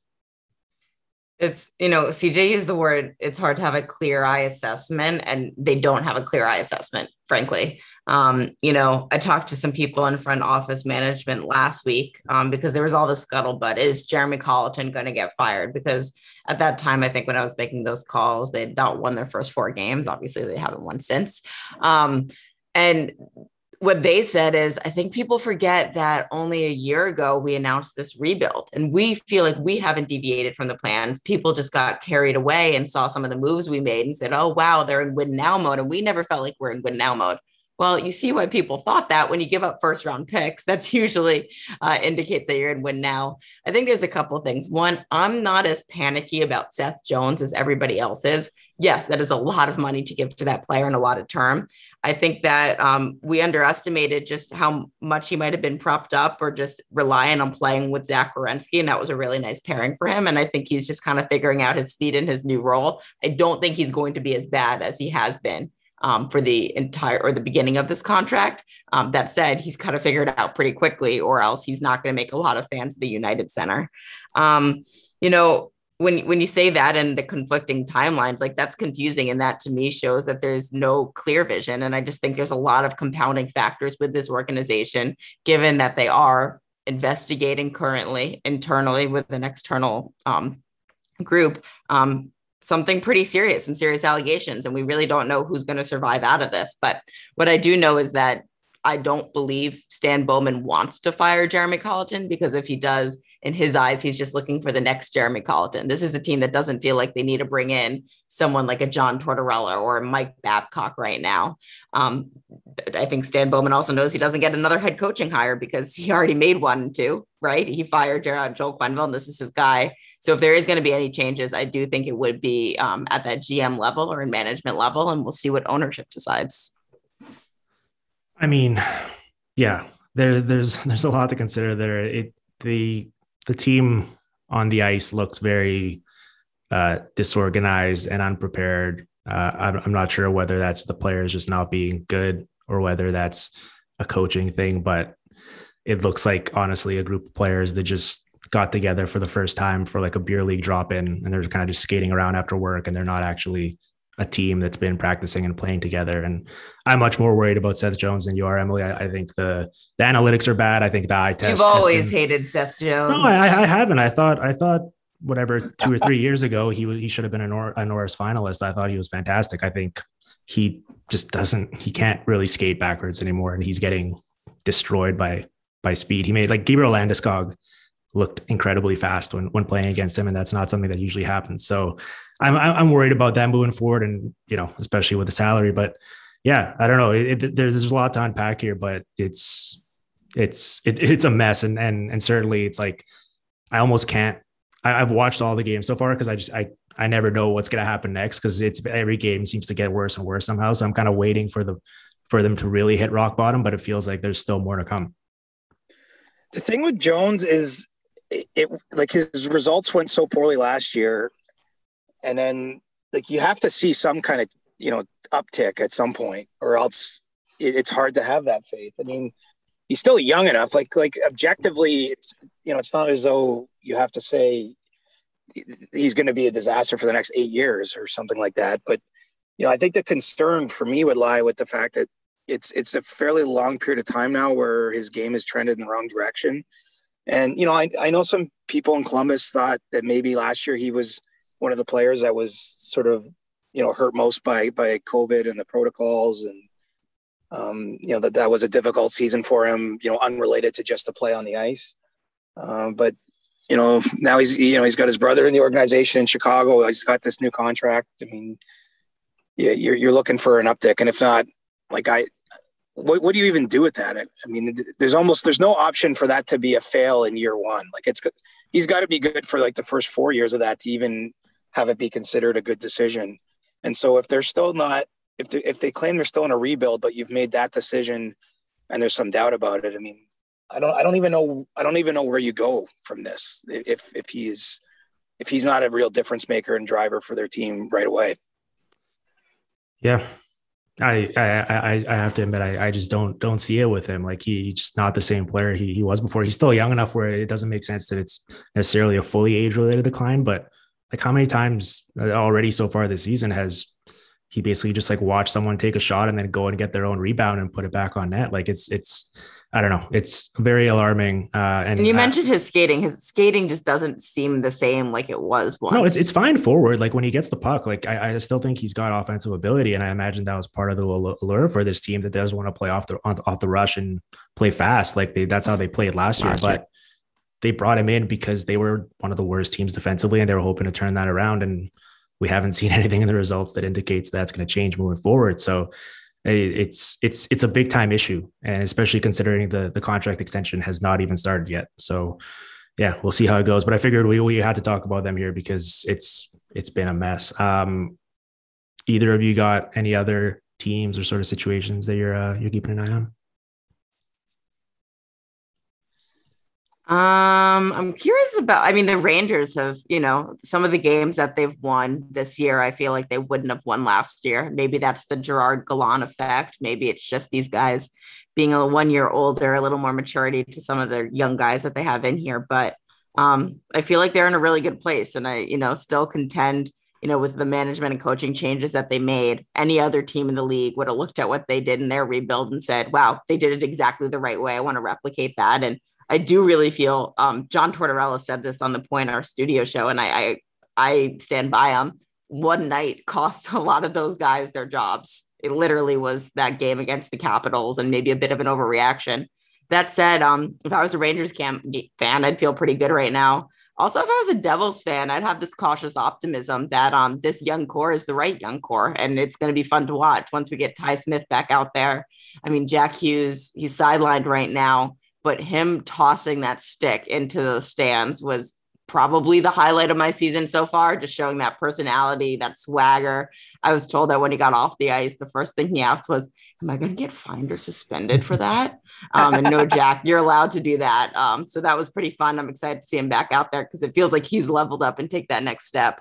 It's, you know, C J used the word, it's hard to have a clear eye assessment, and they don't have a clear eye assessment, frankly. Um, you know, I talked to some people in front office management last week um, because there was all this scuttlebutt. Is Jeremy Colleton going to get fired? Because at that time, I think when I was making those calls, they had not won their first four games. Obviously, they haven't won since. Um, and what they said is, I think people forget that only a year ago we announced this rebuild, and we feel like we haven't deviated from the plans. People just got carried away and saw some of the moves we made and said, oh, wow, they're in win now mode. And we never felt like we're in win now mode. Well, you see why people thought that when you give up first round picks, that's usually uh, indicates that you're in win now. I think there's a couple of things. One, I'm not as panicky about Seth Jones as everybody else is. Yes, that is a lot of money to give to that player in a lot of term. I think that um, we underestimated just how much he might have been propped up or just relying on playing with Zach Werenski. And that was a really nice pairing for him. And I think he's just kind of figuring out his feet in his new role. I don't think he's going to be as bad as he has been um, for the entire or the beginning of this contract. Um, that said, he's kind of figured it out pretty quickly, or else he's not going to make a lot of fans of the United Center. Um, you know, When, when you say that and the conflicting timelines, like that's confusing. And that to me shows that there's no clear vision. And I just think there's a lot of compounding factors with this organization, given that they are investigating currently internally with an external um, group, um, something pretty serious and serious allegations. And we really don't know who's going to survive out of this. But what I do know is that I don't believe Stan Bowman wants to fire Jeremy Colleton, because if he does, in his eyes, he's just looking for the next Jeremy Colleton. This is a team that doesn't feel like they need to bring in someone like a John Tortorella or a Mike Babcock right now. Um, I think Stan Bowman also knows he doesn't get another head coaching hire because he already made one too, right? He fired Gerard Joel Quenneville, and this is his guy. So if there is going to be any changes, I do think it would be um, at that G M level or in management level, and we'll see what ownership decides. I mean, yeah, there, there's there's a lot to consider there. It the The team on the ice looks very uh, disorganized and unprepared. Uh, I'm, I'm not sure whether that's the players just not being good or whether that's a coaching thing, but it looks like, honestly, a group of players that just got together for the first time for like a beer league drop-in, and they're kind of just skating around after work, and they're not actually a team that's been practicing and playing together. And I'm much more worried about Seth Jones than you are, Emily. I, I think the, the analytics are bad. I think the eye test. You've always been, hated Seth Jones. No, I, I haven't. I thought, I thought whatever, two or three years ago, he was, he should have been a, Nor- a Norris finalist. I thought he was fantastic. I think he just doesn't, he can't really skate backwards anymore. And he's getting destroyed by, by speed. He made like Gabriel Landeskog looked incredibly fast when, when playing against him. And that's not something that usually happens. So I'm, I'm worried about that moving forward, and, you know, especially with the salary, but yeah, I don't know. It, it, there's, there's a lot to unpack here, but it's, it's, it, it's a mess. And, and, and certainly it's like, I almost can't, I, I've watched all the games so far, cause I just, I, I never know what's going to happen next, cause it's every game seems to get worse and worse somehow. So I'm kind of waiting for the, for them to really hit rock bottom, but it feels like there's still more to come. The thing with Jones is, It, it like his results went so poorly last year, and then like you have to see some kind of, you know, uptick at some point, or else it, it's hard to have that faith. I mean, he's still young enough. Like like objectively, it's, you know, it's not as though you have to say he's going to be a disaster for the next eight years or something like that. But you know, I think the concern for me would lie with the fact that it's it's a fairly long period of time now where his game has trended in the wrong direction. And, you know, I, I know some people in Columbus thought that maybe last year he was one of the players that was sort of, you know, hurt most by, by COVID and the protocols. And, um, you know, that that was a difficult season for him, you know, unrelated to just the play on the ice. Um, but, you know, now he's, you know, he's got his brother in the organization in Chicago. He's got this new contract. I mean, yeah, you're, you're looking for an uptick. And if not, like I, What, what do you even do with that? I, I mean, there's almost, there's no option for that to be a fail in year one. Like it's, he's got to be good for like the first four years of that to even have it be considered a good decision. And so if they're still not, if they, if they claim they're still in a rebuild, but you've made that decision and there's some doubt about it, I mean, I don't, I don't even know, I don't even know where you go from this. If, if he's, if he's not a real difference maker and driver for their team right away. Yeah. I, I, I have to admit, I, I just don't, don't see it with him. Like he, he's just not the same player he, he was before. He's still young enough where it doesn't make sense that it's necessarily a fully age related decline, but like how many times already so far this season has he basically just like watched someone take a shot and then go and get their own rebound and put it back on net? Like it's, it's, I don't know. It's very alarming. Uh, and, and you uh, mentioned his skating. His skating just doesn't seem the same like it was once. No, it's it's fine forward. Like when he gets the puck, like I, I still think he's got offensive ability, and I imagine that was part of the allure for this team that does want to play off the off the rush and play fast. Like they, that's how they played last year. Last but year. they brought him in because they were one of the worst teams defensively, and they were hoping to turn that around. And we haven't seen anything in the results that indicates that's going to change moving forward. So it's it's it's a big time issue, and especially considering the the contract extension has not even started yet. So yeah, we'll see how it goes. But I figured we we had to talk about them here because it's it's been a mess. Um, either of you got any other teams or sort of situations that you're uh, you're keeping an eye on? Um, I'm curious about, I mean, the Rangers have, you know, some of the games that they've won this year, I feel like they wouldn't have won last year. Maybe that's the Gerard Gallant effect. Maybe it's just these guys being a one year older, a little more maturity to some of the young guys that they have in here. But um, I feel like they're in a really good place, and I, you know, still contend, you know, with the management and coaching changes that they made. Any other team in the league would have looked at what they did in their rebuild and said, wow, they did it exactly the right way. I want to replicate that. And I do really feel um, John Tortorella said this on the Point, our studio show, and I, I I stand by him. One night cost a lot of those guys their jobs. It literally was that game against the Capitals, and maybe a bit of an overreaction. That said, um, if I was a Rangers camp fan, I'd feel pretty good right now. Also, if I was a Devils fan, I'd have this cautious optimism that um, this young core is the right young core, and it's going to be fun to watch once we get Ty Smith back out there. I mean, Jack Hughes, he's sidelined right now, but him tossing that stick into the stands was probably the highlight of my season so far, just showing that personality, that swagger. I was told that when he got off the ice, the first thing he asked was, am I going to get fined or suspended for that? Um, and no, Jack, you're allowed to do that. Um, so that was pretty fun. I'm excited to see him back out there because it feels like he's leveled up and take that next step.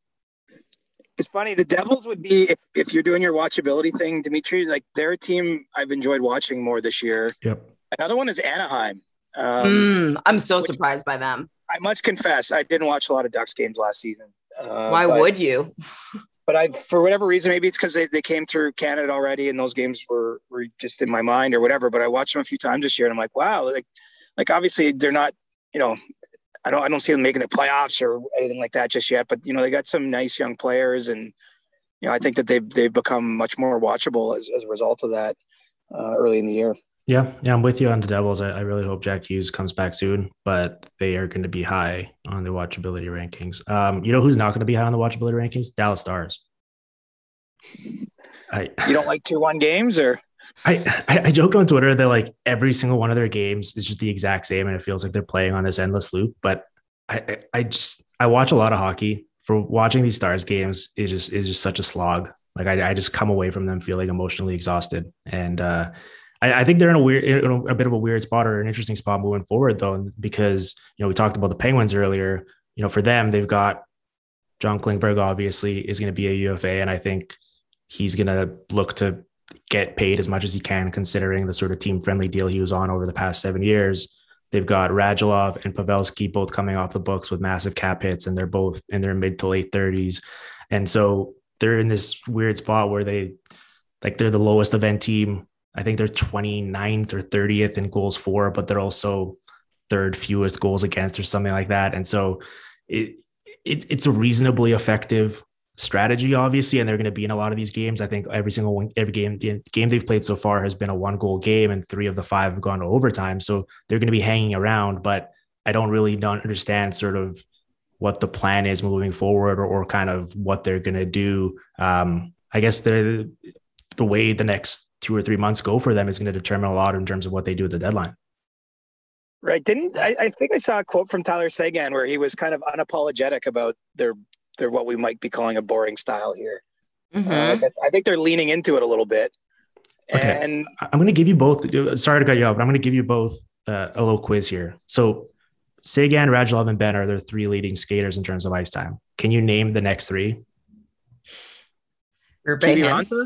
It's funny. The Devils would be, if, if you're doing your watchability thing, Dimitri, like they're a team I've enjoyed watching more this year. Yep. Another one is Anaheim. Um, mm, I'm so surprised by them. I must confess, I didn't watch a lot of Ducks games last season. Uh, Why but, would you? But I, for whatever reason, maybe it's because they, they came through Canada already, and those games were, were just in my mind or whatever. But I watched them a few times this year, and I'm like, wow, like, like obviously they're not, you know, I don't, I don't see them making the playoffs or anything like that just yet. But you know, they got some nice young players, and you know, I think that they've they've become much more watchable as, as a result of that uh, early in the year. Yeah, yeah, I'm with you on the Devils. I, I really hope Jack Hughes comes back soon, but they are going to be high on the watchability rankings. Um, you know who's not going to be high on the watchability rankings? Dallas Stars. I, you don't like two one games, or I, I I joked on Twitter that like every single one of their games is just the exact same, and it feels like they're playing on this endless loop. But I I, I just I watch a lot of hockey. For watching these Stars games is just is just such a slog. Like I I just come away from them feeling emotionally exhausted, and uh, I, I think they're in a weird, in a bit of a weird spot or an interesting spot moving forward, though, because, you know, we talked about the Penguins earlier. You know, for them, they've got John Klingberg, obviously, is going to be a U F A, and I think he's going to look to get paid as much as he can, considering the sort of team-friendly deal he was on over the past seven years. They've got Radulov and Pavelski both coming off the books with massive cap hits, and they're both in their mid to late thirties. And so they're in this weird spot where they, like, they're the lowest event team. I think they're twenty-ninth or thirtieth in goals for, but they're also third fewest goals against or something like that. And so it, it it's a reasonably effective strategy, obviously, and they're going to be in a lot of these games. I think every single one, every game, the game they've played so far has been a one goal game, and three of the five have gone to overtime. So they're going to be hanging around, but I don't really don't understand sort of what the plan is moving forward, or, or kind of what they're going to do. Um, I guess they're the way the next two or three months go for them is going to determine a lot in terms of what they do at the deadline. Right. Didn't I, I think I saw a quote from Tyler Seguin where he was kind of unapologetic about their, their, what we might be calling a boring style here. Mm-hmm. Uh, I think they're leaning into it a little bit. Okay. And I'm going to give you both. Sorry to cut you off, but I'm going to give you both uh, a little quiz here. So Seguin, Radulov, and Ben are their three leading skaters in terms of ice time. Can you name the next three? Radek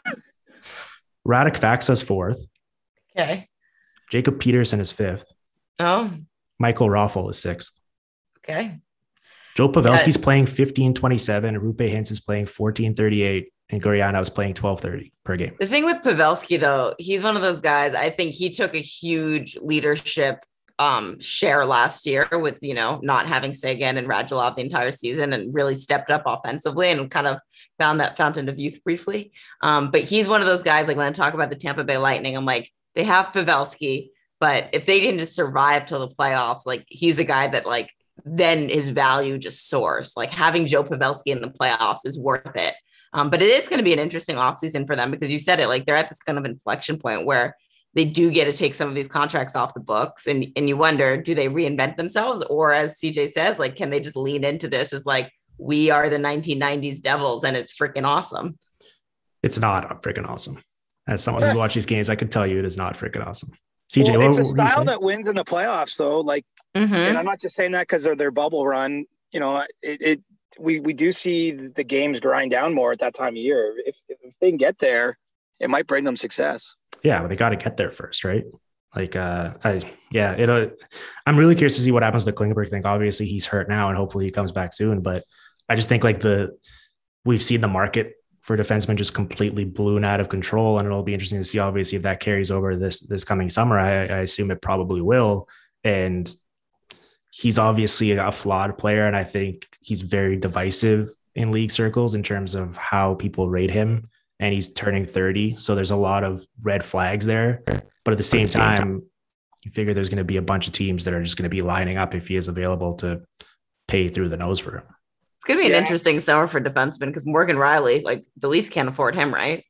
Faksa's fourth. Okay. Jacob Peterson is fifth. Oh. Michael Raffel is sixth. Okay. Joe Pavelski's yeah. playing fifteen twenty-seven. Rupe Hintz is playing fourteen thirty-eight. and Gurianov was playing twelve thirty per game. The thing with Pavelski, though, he's one of those guys. I think he took a huge leadership um, share last year with, you know, not having Seguin and Radulov the entire season, and really stepped up offensively and kind of found that fountain of youth briefly. Um, but he's one of those guys, like when I talk about the Tampa Bay Lightning, I'm like, they have Pavelski, but if they didn't just survive till the playoffs, like he's a guy that like, then his value just soars. Like having Joe Pavelski in the playoffs is worth it. Um, but it is going to be an interesting offseason for them because you said it, like they're at this kind of inflection point where they do get to take some of these contracts off the books, and, and you wonder, do they reinvent themselves? Or as C J says, like, can they just lean into this as like, we are the nineteen nineties Devils and it's freaking awesome? It's not freaking awesome. As someone who's watched these games, I can tell you it is not freaking awesome. C J, well, what, it's a what style that wins in the playoffs, though. Like, mm-hmm. and I'm not just saying that because of their bubble run. You know, it, it we we do see the games grind down more at that time of year. If if they can get there, it might bring them success. Yeah, but they got to get there first, right? Like, uh, I yeah, it. Uh, I'm really curious to see what happens to the Klingberg thing. Obviously, he's hurt now, and hopefully he comes back soon. But I just think like the we've seen the market for defensemen just completely blown out of control, and it'll be interesting to see, obviously, if that carries over this this coming summer. I, I assume it probably will, and he's obviously a flawed player, and I think he's very divisive in league circles in terms of how people rate him. And he's turning thirty, so there's a lot of red flags there. But at the same, at the same time, time, you figure there's going to be a bunch of teams that are just going to be lining up if he is available to pay through the nose for him. It's going to be yeah. an interesting summer for defensemen because Morgan Riley, like the Leafs can't afford him, right?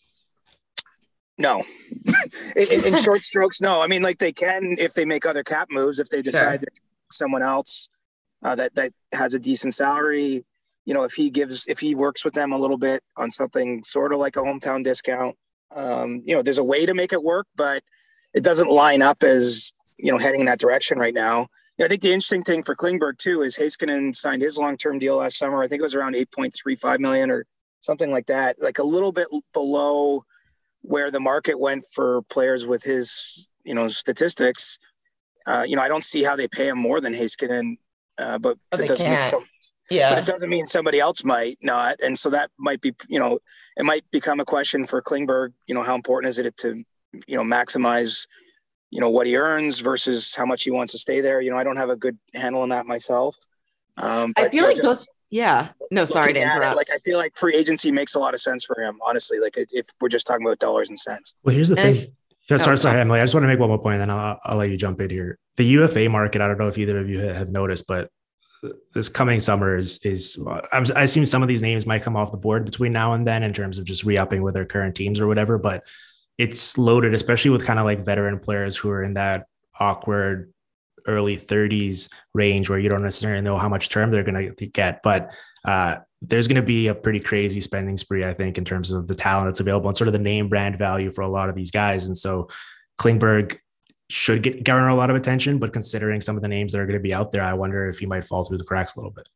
No. in, in short strokes, no. I mean, like they can if they make other cap moves, if they decide sure. someone else uh, that, that has a decent salary. You know, if he gives, if he works with them a little bit on something sort of like a hometown discount, um, you know, there's a way to make it work, but it doesn't line up as, you know, heading in that direction right now. You know, I think the interesting thing for Klingberg too is Heiskanen signed his long-term deal last summer. I think it was around eight point three five million or something like that, like a little bit below where the market went for players with his, you know, statistics. Uh, you know, I don't see how they pay him more than Heiskanen, uh, but oh, that doesn't make some. Yeah. But it doesn't mean somebody else might not. And so that might be, you know, it might become a question for Klingberg, you know, how important is it to, you know, maximize, you know, what he earns versus how much he wants to stay there. You know, I don't have a good handle on that myself. Um, I but, feel you know, like those, yeah, no, sorry to interrupt. It, like, I feel like free agency makes a lot of sense for him, honestly, like if we're just talking about dollars and cents. Well, here's the and thing. Yeah, sorry, sorry, Emily. I just want to make one more point, and then I'll, I'll let you jump in here. The U F A market, I don't know if either of you have noticed, but this coming summer is, is I assume some of these names might come off the board between now and then in terms of just re-upping with their current teams or whatever, but it's loaded, especially with kind of like veteran players who are in that awkward early thirties range where you don't necessarily know how much term they're going to get. But uh, there's going to be a pretty crazy spending spree, I think, in terms of the talent that's available and sort of the name brand value for a lot of these guys. And so Klingberg should get garner a lot of attention, but considering some of the names that are going to be out there, I wonder if he might fall through the cracks a little bit.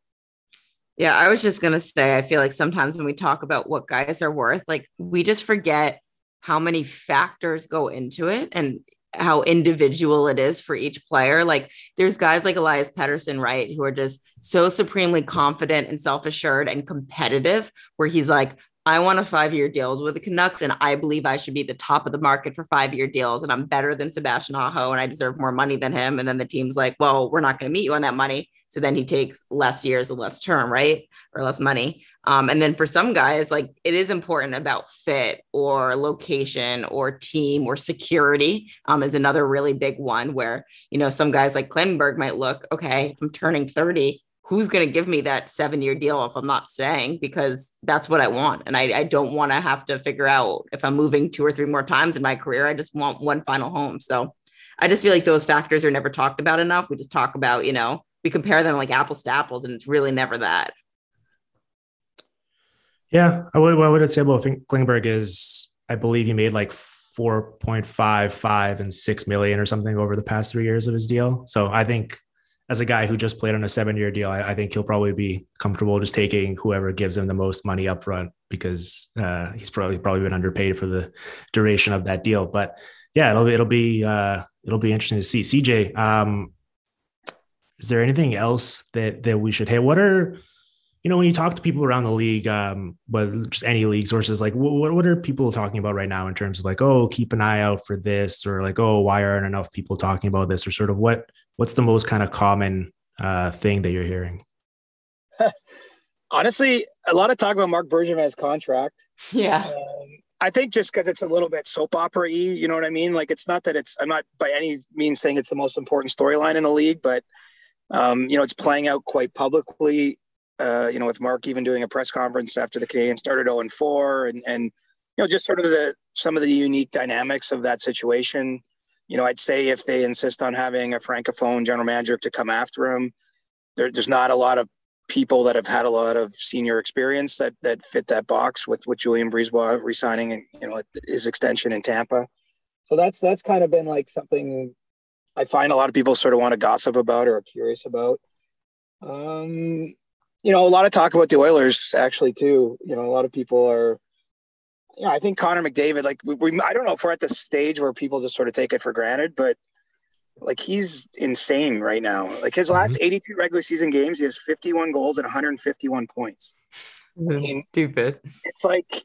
Yeah, I was just going to say, I feel like sometimes when we talk about what guys are worth, like we just forget how many factors go into it and how individual it is for each player. Like there's guys like Elias Pettersson, right, who are just so supremely confident and self-assured and competitive, where he's like, I want a five-year deals with the Canucks, and I believe I should be the top of the market for five-year deals, and I'm better than Sebastian Aho, and I deserve more money than him. And then the team's like, well, we're not going to meet you on that money. So then he takes less years and less term, right? Or less money. Um, and then for some guys, like it is important about fit or location or team or security um, is another really big one where, you know, some guys like Klingberg might look, okay, if I'm turning thirty, who's going to give me that seven-year deal if I'm not staying? Because that's what I want. And I, I don't want to have to figure out if I'm moving two or three more times in my career. I just want one final home. So I just feel like those factors are never talked about enough. We just talk about, you know, we compare them like apples to apples, and it's really never that. Yeah. I would, what would I say about Klingberg is, I believe he made like four point five five and six million or something over the past three years of his deal. So I think, as a guy who just played on a seven-year deal, I, I think he'll probably be comfortable just taking whoever gives him the most money up front because uh, he's probably probably been underpaid for the duration of that deal. But yeah, it'll it'll be uh, it'll be interesting to see. C J, um, is there anything else that that we should hit? What are you know, when you talk to people around the league, um, but just any league sources, like what, what are people talking about right now in terms of like, oh, keep an eye out for this, or like, oh, why aren't enough people talking about this, or sort of what, what's the most kind of common uh, thing that you're hearing? Honestly, a lot of talk about Marc Bergevin's contract. Yeah. Um, I think just because it's a little bit soap opera-y, you know what I mean? Like, it's not that it's, I'm not by any means saying it's the most important storyline in the league, but, um, you know, it's playing out quite publicly, uh, you know, with Mark even doing a press conference after the Canadiens started oh and four and, and, you know, just sort of the, some of the unique dynamics of that situation. You know, I'd say if they insist on having a Francophone general manager to come after him, there, there's not a lot of people that have had a lot of senior experience that that fit that box with with Julien Brisebois resigning and, you know, his extension in Tampa. So that's that's kind of been like something I find a lot of people sort of want to gossip about or are curious about. Um, you know, a lot of talk about the Oilers actually too. You know, a lot of people are. Yeah, you know, I think Connor McDavid. Like we, we, I don't know if we're at the stage where people just sort of take it for granted, but. Like he's insane right now. Like his last mm-hmm. eighty-two regular season games, he has fifty-one goals and one hundred fifty-one points. I mean, stupid. It's like,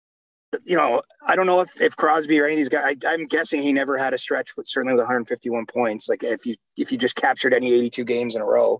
you know, I don't know if, if Crosby or any of these guys, I, I'm guessing he never had a stretch with certainly with one hundred fifty-one points. Like if you, if you just captured any eighty-two games in a row,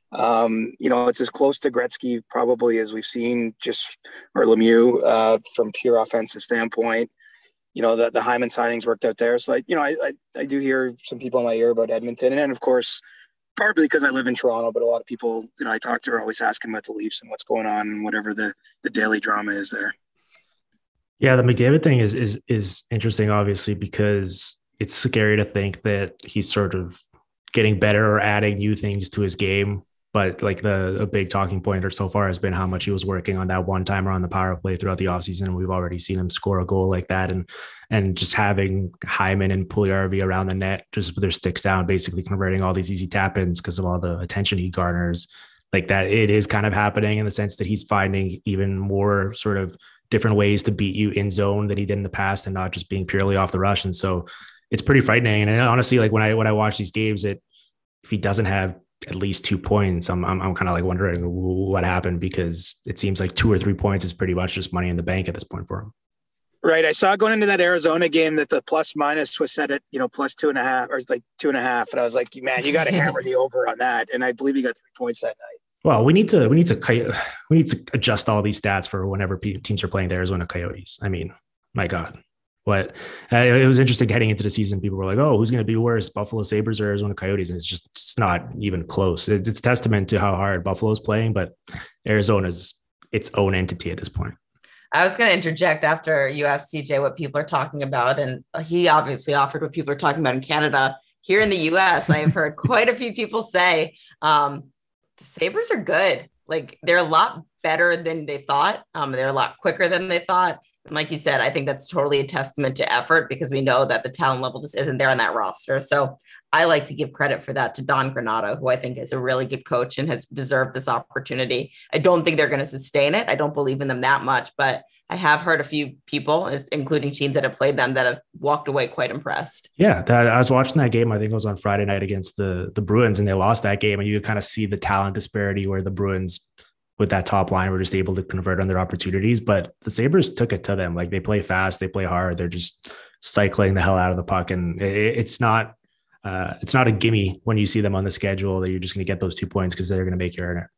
um, you know, it's as close to Gretzky probably as we've seen just, or Lemieux uh, from pure offensive standpoint. You know, the, the Hyman signings worked out there. So, I, you know, I, I I do hear some people in my ear about Edmonton. And then, of course, partly because I live in Toronto, but a lot of people, you know, I talk to are always asking about the Leafs and what's going on and whatever the, the daily drama is there. Yeah, the McDavid thing is is is interesting, obviously, because it's scary to think that he's sort of getting better or adding new things to his game. But like the a big talking point or so far has been how much he was working on that one timer on the power play throughout the offseason. We've already seen him score a goal like that. And and just having Hyman and Puljujarvi around the net, just with their sticks down, basically converting all these easy tap-ins because of all the attention he garners. Like that, it is kind of happening in the sense that he's finding even more sort of different ways to beat you in zone than he did in the past and not just being purely off the rush. And so it's pretty frightening. And honestly, like when I when I watch these games, it if he doesn't have at least two points, I'm I'm, I'm kind of like wondering what happened, because it seems like two or three points is pretty much just money in the bank at this point for him. Right. I saw going into that Arizona game that the plus minus was set at, you know, plus two and a half or like two and a half. And I was like, man, you got to hammer the over on that. And I believe he got three points that night. Well, we need to we need to we need to adjust all these stats for whenever teams are playing the Arizona Coyotes. I mean, my God. But uh, it was interesting heading into the season. People were like, oh, who's going to be worse, Buffalo Sabres or Arizona Coyotes? And it's just it's not even close. It, it's testament to how hard Buffalo's playing, but Arizona's its own entity at this point. I was going to interject after you asked C J what people are talking about. And he obviously offered what people are talking about in Canada. Here in the U S, I have heard quite a few people say um, the Sabres are good. Like they're a lot better than they thought. Um, they're a lot quicker than they thought. And like you said, I think that's totally a testament to effort, because we know that the talent level just isn't there on that roster. So I like to give credit for that to Don Granato, who I think is a really good coach and has deserved this opportunity. I don't think they're going to sustain it. I don't believe in them that much, but I have heard a few people, including teams that have played them, that have walked away quite impressed. Yeah, that, I was watching that game. I think it was on Friday night against the, the Bruins, and they lost that game. And you kind of see the talent disparity where the Bruins with that top line were just able to convert on their opportunities. But the Sabres took it to them. Like they play fast, they play hard. They're just cycling the hell out of the puck. And it, it's not uh, it's not a gimme when you see them on the schedule that you're just going to get those two points because they're going to make you earn it.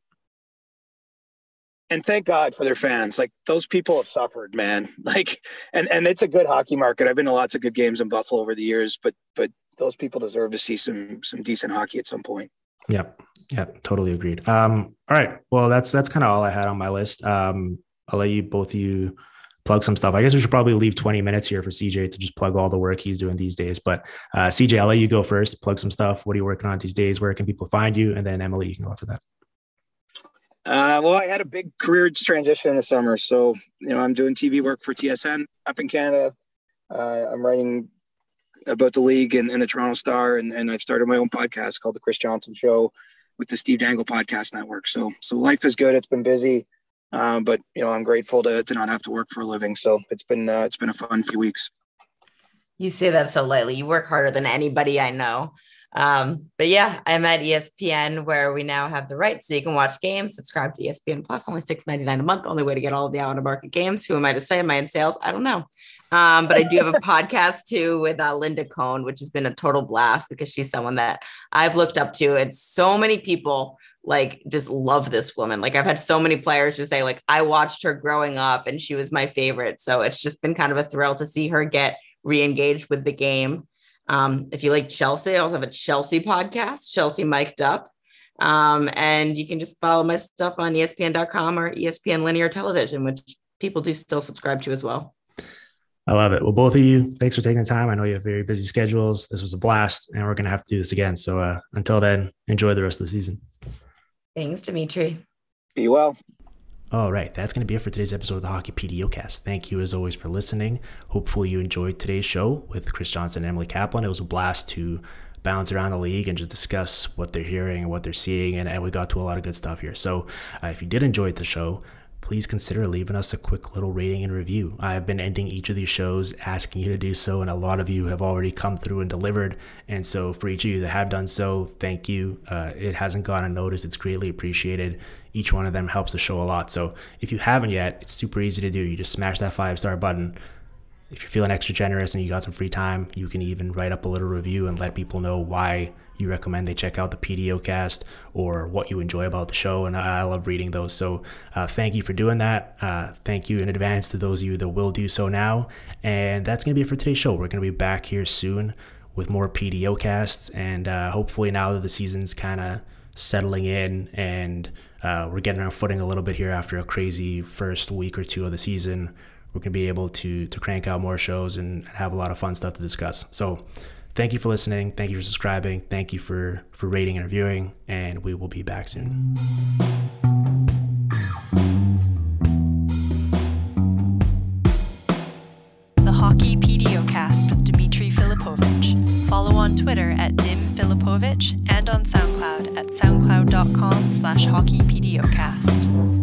And thank God for their fans. Like those people have suffered, man. Like, and, and it's a good hockey market. I've been to lots of good games in Buffalo over the years, but, but those people deserve to see some, some decent hockey at some point. Yeah. Yeah. Totally agreed. Um, all right. Well, that's, that's kind of all I had on my list. Um, I'll let you both of you plug some stuff. I guess we should probably leave twenty minutes here for C J to just plug all the work he's doing these days. But uh, C J, I'll let you go first, plug some stuff. What are you working on these days? Where can people find you? And then Emily, you can go after that. Uh, well, I had a big career transition in the summer. So, you know, I'm doing T V work for T S N up in Canada. Uh, I'm writing about the league and, and the Toronto Star. And, and I've started my own podcast called The Chris Johnson Show with the Steve Dangle Podcast Network. So, so life is good. It's been busy, um, but, you know, I'm grateful to, to not have to work for a living. So it's been, uh, it's been a fun few weeks. You say that so lightly. You work harder than anybody I know. Um, but yeah, I'm at E S P N where we now have the rights so you can watch games. Subscribe to E S P N Plus, only six ninety-nine a month. Only way to get all of the out of market games. Who am I to say? Am I in sales? I don't know. Um, but I do have a podcast too with uh, Linda Cohn, which has been a total blast because she's someone that I've looked up to, and so many people like just love this woman. Like I've had so many players just say like, I watched her growing up and she was my favorite. So it's just been kind of a thrill to see her get re-engaged with the game. Um, if you like Chelsea, I also have a Chelsea podcast, Chelsea Mic'd Up. Um, and you can just follow my stuff on E S P N dot com or E S P N Linear Television, which people do still subscribe to as well. I love it. Well, both of you, thanks for taking the time. I know you have very busy schedules. This was a blast, and we're going to have to do this again. So uh, until then, enjoy the rest of the season. Thanks, Dimitri. Be well. All right, that's going to be it for today's episode of the Hockey PDOcast. Thank you, as always, for listening. Hopefully you enjoyed today's show with Chris Johnson and Emily Kaplan. It was a blast to bounce around the league and just discuss what they're hearing and what they're seeing, and, and we got to a lot of good stuff here. So uh, if you did enjoy the show, please consider leaving us a quick little rating and review. I've been ending each of these shows asking you to do so, and a lot of you have already come through and delivered. And so for each of you that have done so, thank you. Uh, it hasn't gone unnoticed. It's greatly appreciated. Each one of them helps the show a lot. So if you haven't yet, it's super easy to do. You just smash that five-star button. If you're feeling extra generous and you got some free time, you can even write up a little review and let people know why you recommend they check out the PDOcast or what you enjoy about the show. And I, I love reading those. So uh, thank you for doing that. Uh, thank you in advance to those of you that will do so now. And that's going to be it for today's show. We're going to be back here soon with more PDOcasts. And uh, hopefully now that the season's kind of settling in and uh, we're getting our footing a little bit here after a crazy first week or two of the season, we're going to be able to to crank out more shows and have a lot of fun stuff to discuss. So thank you for listening. Thank you for subscribing. Thank you for, for rating and reviewing, and we will be back soon. The Hockey PDOcast with Dimitri Filipovic. Follow on Twitter at Dim Filipovic and on SoundCloud at soundcloud dot com slash hockey PDOcast.